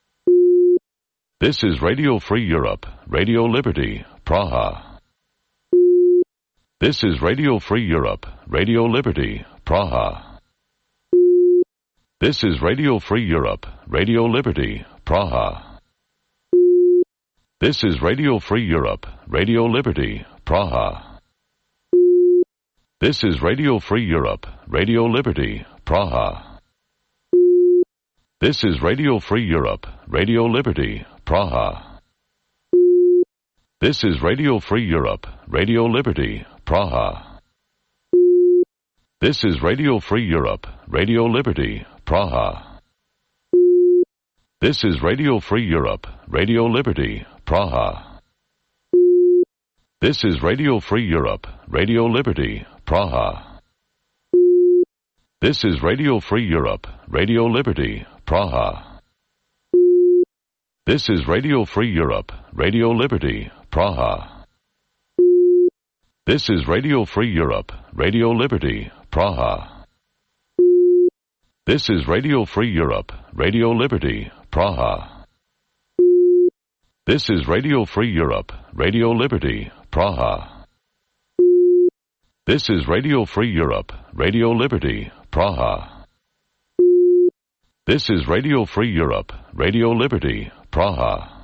This is Radio Free Europe, Radio Liberty, Praha. This is Radio Free Europe, Radio Liberty, Praha. This is Radio Free Europe, Radio Liberty, Praha. This is Radio Free Europe, Radio Liberty, Praha. This is Radio Free Europe, Radio Liberty, Praha. This is Radio Free Europe, Radio Liberty, Praha. This is Radio Free Europe, Radio Liberty, Praha. This is Radio Free Europe, Radio Liberty, Praha. This is Radio Free Europe, Radio Liberty, Praha. This is Radio Free Europe, Radio Liberty, Praha. This is Radio Free Europe, Radio Liberty, Praha. This is Radio Free Europe, Radio Liberty, Praha. This is Radio Free Europe, Radio Liberty, Praha. This is Radio Free Europe, Radio Liberty, Praha. This is Radio Free Europe, Radio Liberty, Praha. This is Radio Free Europe, Radio Liberty, Praha. This is Radio Free Europe, Radio Liberty, Praha.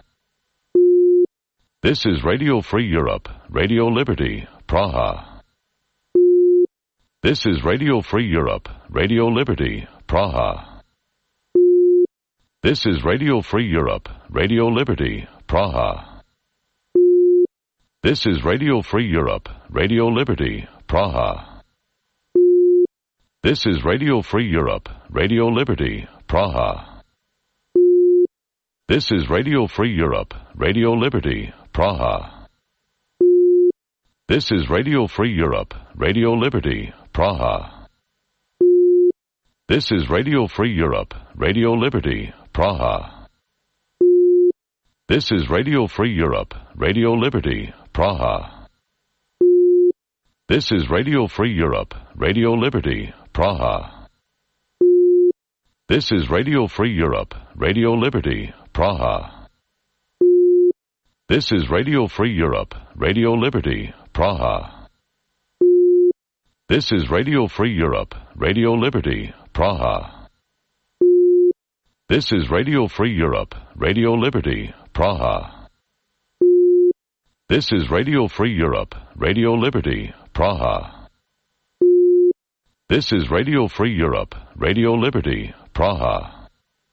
This is Radio Free Europe, Radio Liberty, Praha. This is Radio Free Europe, Radio Liberty, Praha. This is Radio Free Europe, Radio Liberty, Praha. This is Radio Free Europe, Radio Liberty, Praha. This is Radio Free Europe, Radio Liberty, Praha. This is Radio Free Europe, Radio Liberty, Praha. This is Radio Free Europe, Radio Liberty, Praha. This is Radio Free Europe, Radio Liberty, Praha. This is Radio Free Europe, Radio Liberty, Praha. This is Radio Free Europe, Radio Liberty, Praha. This is Radio Free Europe, Radio Liberty, Praha. This is Radio Free Europe, Radio Liberty, Praha. This is Radio Free Europe, Radio Liberty, Praha. This is Radio Free Europe, Radio Liberty, Praha. This is Radio Free Europe, Radio Liberty, Praha. This is Radio Free Europe, Radio Liberty, Praha.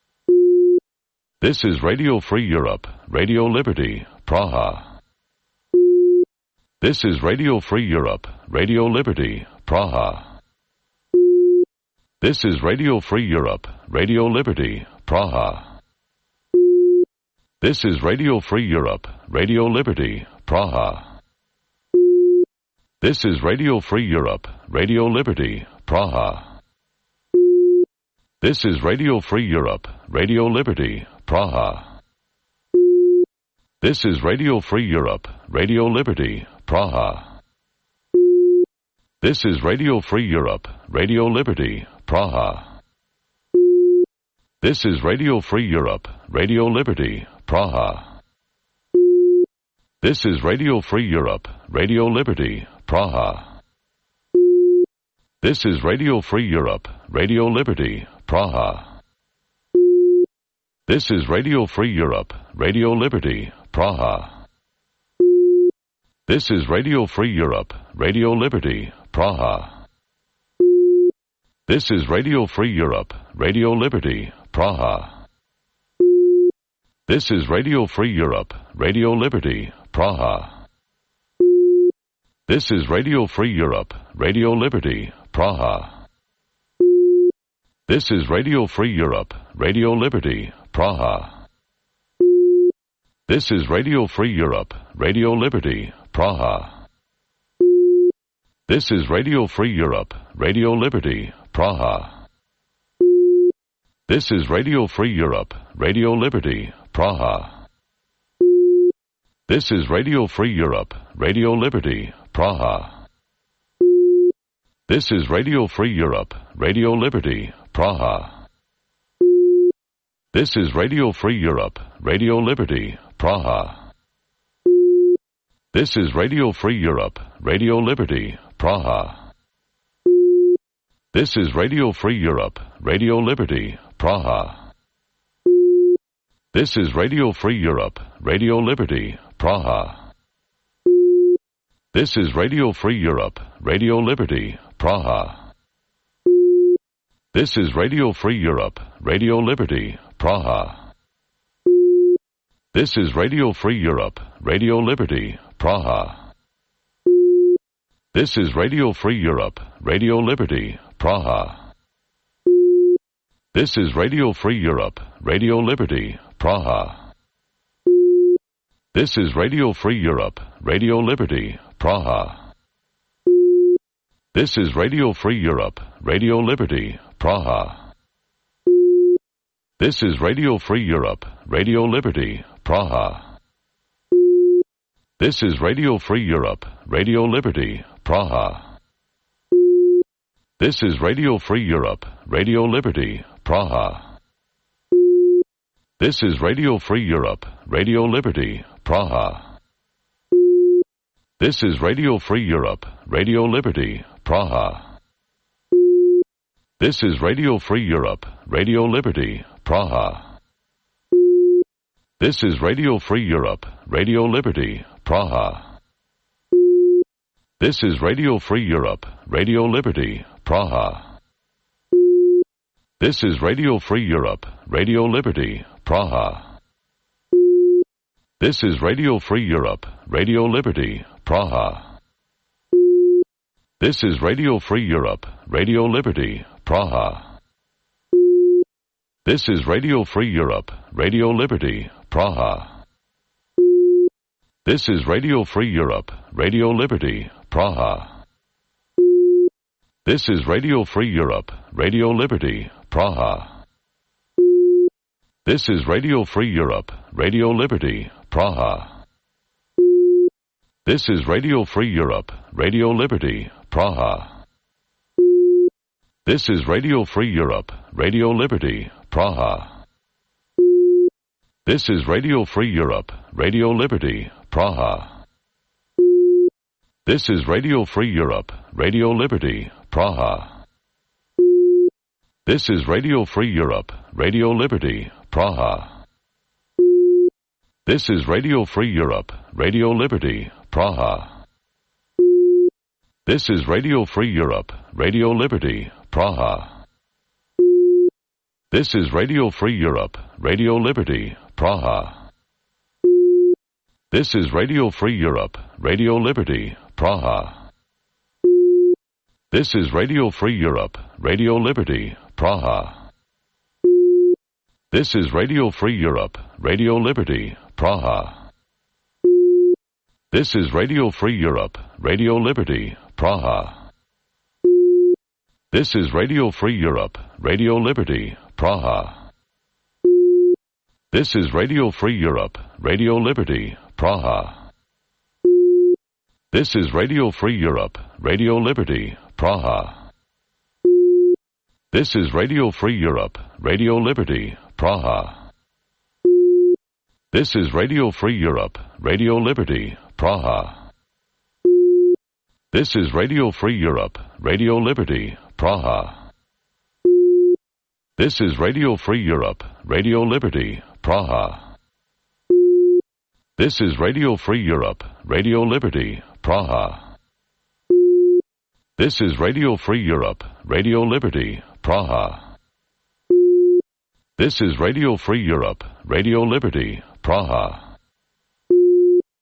This is Radio Free Europe, Radio Liberty, Praha. This is Radio Free Europe, Radio Liberty, Praha. This is Radio Free Europe, Radio Liberty, Praha. This is Radio Free Europe, Radio Liberty, Praha. This is Radio Free Europe, Radio Liberty, Praha. This is Radio Free Europe, Radio Liberty, Praha. This is Radio Free Europe, Radio Liberty, Praha. This is Radio Free Europe, Radio Liberty, Praha. This is Radio Free Europe, Radio Liberty, Praha. This is Radio Free Europe, Radio Liberty, Praha. This is Radio Free Europe, Radio Liberty, Praha. This is Radio Free Europe, Radio Liberty, Praha. This is Radio Free Europe, Radio Liberty, Praha. This is Radio Free Europe, Radio Liberty, Praha. This is Radio Free Europe, Radio Liberty, Praha. This is Radio Free Europe, Radio Liberty, Praha. This is Radio Free Europe, Radio Liberty, Praha. This is Radio Free Europe, Radio Liberty, Praha. This is Radio Free Europe, Radio Liberty, Praha. This is Radio Free Europe, Radio Liberty, Praha. This is Radio Free Europe, Radio Liberty, Praha. This is Radio Free Europe, Radio Liberty, Praha. This is Radio Free Europe, Radio Liberty, Praha. This is Radio Free Europe, Radio Liberty, Praha. This is Radio Free Europe, Radio Liberty, Praha. This is Radio Free Europe, Radio Liberty, Praha. This is Radio Free Europe, Radio Liberty, Praha. This is Radio Free Europe, Radio Liberty, Praha. This is Radio Free Europe, Radio Liberty, Praha. This is Radio Free Europe, Radio Liberty, Praha. This is Radio Free Europe, Radio Liberty, Praha. This is Radio Free Europe, Radio Liberty, Praha. This is Radio Free Europe, Radio Liberty, Praha. This is Radio Free Europe, Radio Liberty, Praha. This is Radio Free Europe, Radio Liberty, Praha. This is Radio Free Europe, Radio Liberty, Praha. This is Radio Free Europe, Radio Liberty, Praha. This is Radio Free Europe, Radio Liberty, Praha. This is Radio Free Europe, Radio Liberty, Praha. This is Radio Free Europe, Radio Liberty, Praha. This is Radio Free Europe, Radio Liberty, Praha. This is Radio Free Europe, Radio Liberty, Praha. This is Radio Free Europe, Radio Liberty, Praha. This is Radio Free Europe, Radio Liberty, Praha. This is Radio Free Europe, Radio Liberty, Praha. This is Radio Free Europe, Radio Liberty, Praha. This is Radio Free Europe, Radio Liberty, Praha. This is Radio Free Europe, Radio Liberty, Praha. This is Radio Free Europe, Radio Liberty, Praha. This is Radio Free Europe, Radio Liberty, Praha. This is Radio Free Europe, Radio Liberty, Praha. This is Radio Free Europe, Radio Liberty, Praha. This is Radio Free Europe, Radio Liberty, Praha. This is Radio Free Europe, Radio Liberty, Praha. This is Radio Free Europe, Radio Liberty, Praha. This is Radio Free Europe, Radio Liberty, Praha. This is Radio Free Europe, Radio Liberty, Praha. This is Radio Free Europe, Radio Liberty, Praha. This is Radio Free Europe, Radio Liberty, Praha. This is Radio Free Europe, Radio Liberty, Praha. This is Radio Free Europe, Radio Liberty, Praha. This is Radio Free Europe, Radio Liberty, Praha. This is Radio Free Europe, Radio Liberty, Praha. This is Radio Free Europe, Radio Liberty, Praha. This is Radio Free Europe, Radio Liberty, Praha. This is Radio Free Europe, Radio Liberty, Praha. This is Radio Free Europe, Radio Liberty, Praha. This is Radio Free Europe, Radio Liberty, Praha. This is Radio Free Europe, Radio Liberty, Praha. This is Radio Free Europe, Radio Liberty, Praha.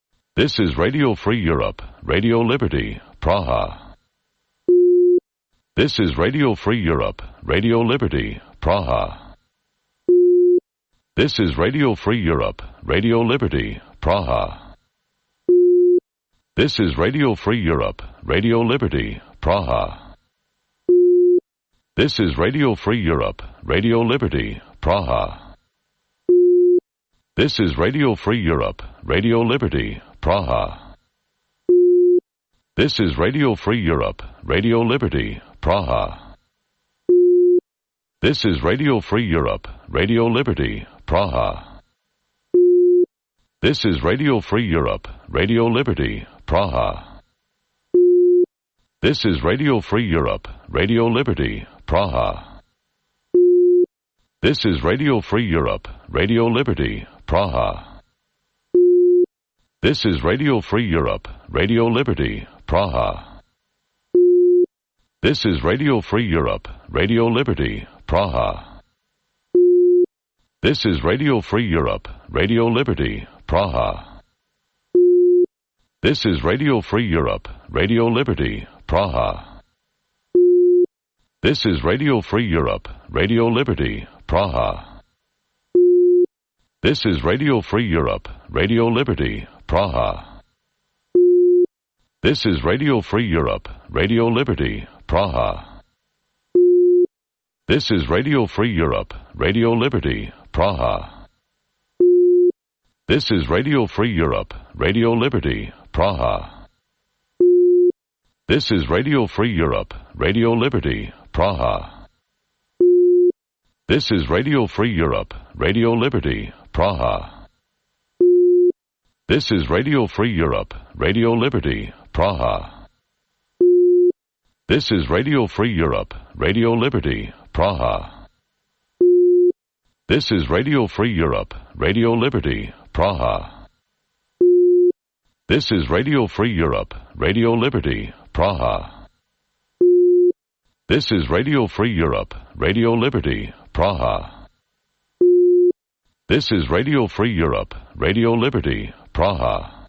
This is Radio Free Europe, Radio Liberty, Praha. This is Radio Free Europe, Radio Liberty, Praha. This is Radio Free Europe, Radio Liberty, Praha. This is Radio Free Europe, Radio Liberty, Praha. This is Radio Free Europe, Radio Liberty, Praha. This is Radio Free Europe, Radio Liberty, Praha. This is Radio Free Europe, Radio Liberty, Praha. This is Radio Free Europe, Radio Liberty, Praha. This is Radio Free Europe, Radio Liberty, Praha. This is Radio Free Europe, Radio Liberty, Praha. This is Radio Free Europe, Radio Liberty, Praha. This is Radio Free Europe, Radio Liberty, Praha. This is Radio Free Europe, Radio Liberty, Praha. This is Radio Free Europe, Radio Liberty, Praha. This is Radio Free Europe, Radio Liberty, Praha. This is Radio Free Europe, Radio Liberty, Praha. This is Radio Free Europe, Radio Liberty, Praha. This is Radio Free Europe, Radio Liberty, Praha. This is Radio Free Europe, Radio Liberty, Praha. This is Radio Free Europe, Radio Liberty, Praha. This is Radio Free Europe, Radio Liberty, Praha. This is Radio Free Europe, Radio Liberty, Praha. This is Radio Free Europe, Radio Liberty, Praha. This is Radio Free Europe, Radio Liberty, Praha. This is Radio Free Europe, Radio Liberty, Praha. This is Radio Free Europe, Radio Liberty, Praha. This is Radio Free Europe, Radio Liberty, Praha. This is Radio Free Europe, Radio Liberty, Praha.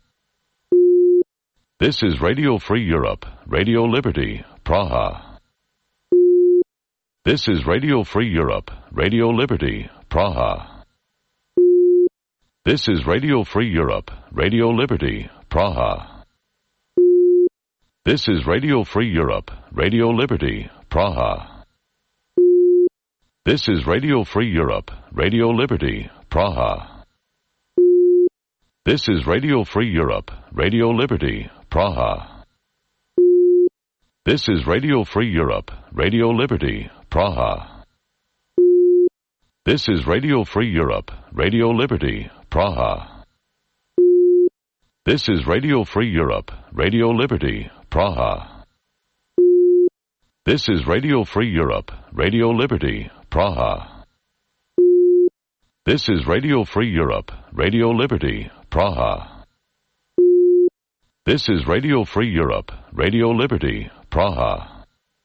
This is Radio Free Europe, Radio Liberty, Praha. This is Radio Free Europe, Radio Liberty, Praha. This is Radio Free Europe, Radio Liberty, Praha. This is Radio Free Europe, Radio Liberty, Praha. This is Radio Free Europe, Radio Liberty, Praha. This is Radio Free Europe, Radio Liberty, Praha. This is Radio Free Europe, Radio Liberty, Praha. This is Radio Free Europe, Radio Liberty, Praha. This is Radio Free Europe, Radio Liberty, Praha. This is Radio Free Europe, Radio Liberty, Praha. This is Radio Free Europe, Radio Liberty, Praha. This is Radio Free Europe, Radio Liberty, Praha.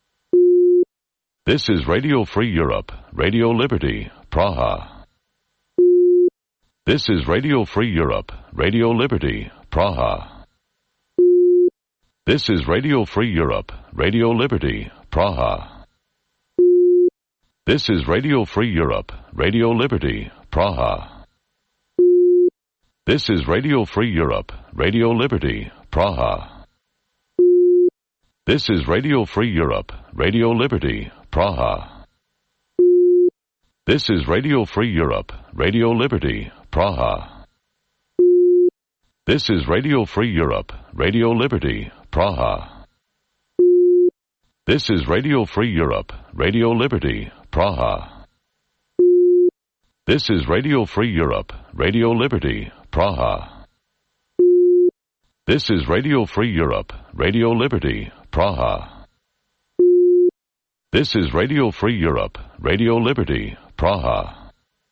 This is Radio Free Europe, Radio Liberty, Praha. This is Radio Free Europe, Radio Liberty, Praha. This is Radio Free Europe, Radio Liberty, Praha. This is Radio Free Europe, Radio Liberty, Praha. This is Radio Free Europe, Radio Liberty, Praha. This is Radio Free Europe, Radio Liberty, Praha. This is Radio Free Europe, Radio Liberty, Praha. This is Radio Free Europe, Radio Liberty, Praha. This is Radio Free Europe, Radio Liberty, Praha. This is Radio Free Europe, Radio Liberty, Praha. This is Radio Free Europe, Radio Liberty, Praha. This is Radio Free Europe, Radio Liberty, Praha.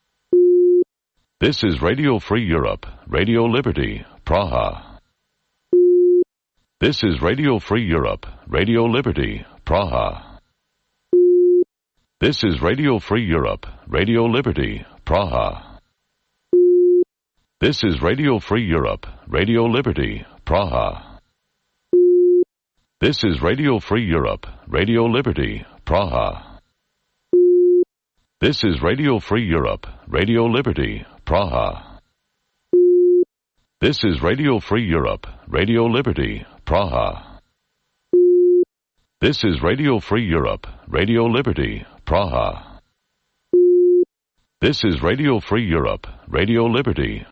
This is Radio Free Europe, Radio Liberty, Praha. This is Radio Free Europe, Radio Liberty, Praha. This is Radio Free Europe, Radio Liberty, Praha. This is Radio Free Europe, Radio Liberty, Praha. This is Radio Free Europe, Radio Liberty, Praha. This is Radio Free Europe, Radio Liberty, Praha. This is Radio Free Europe, Radio Liberty, Praha. This is Radio Free Europe, Radio Liberty, Praha. This is Radio Free Europe, Radio Liberty,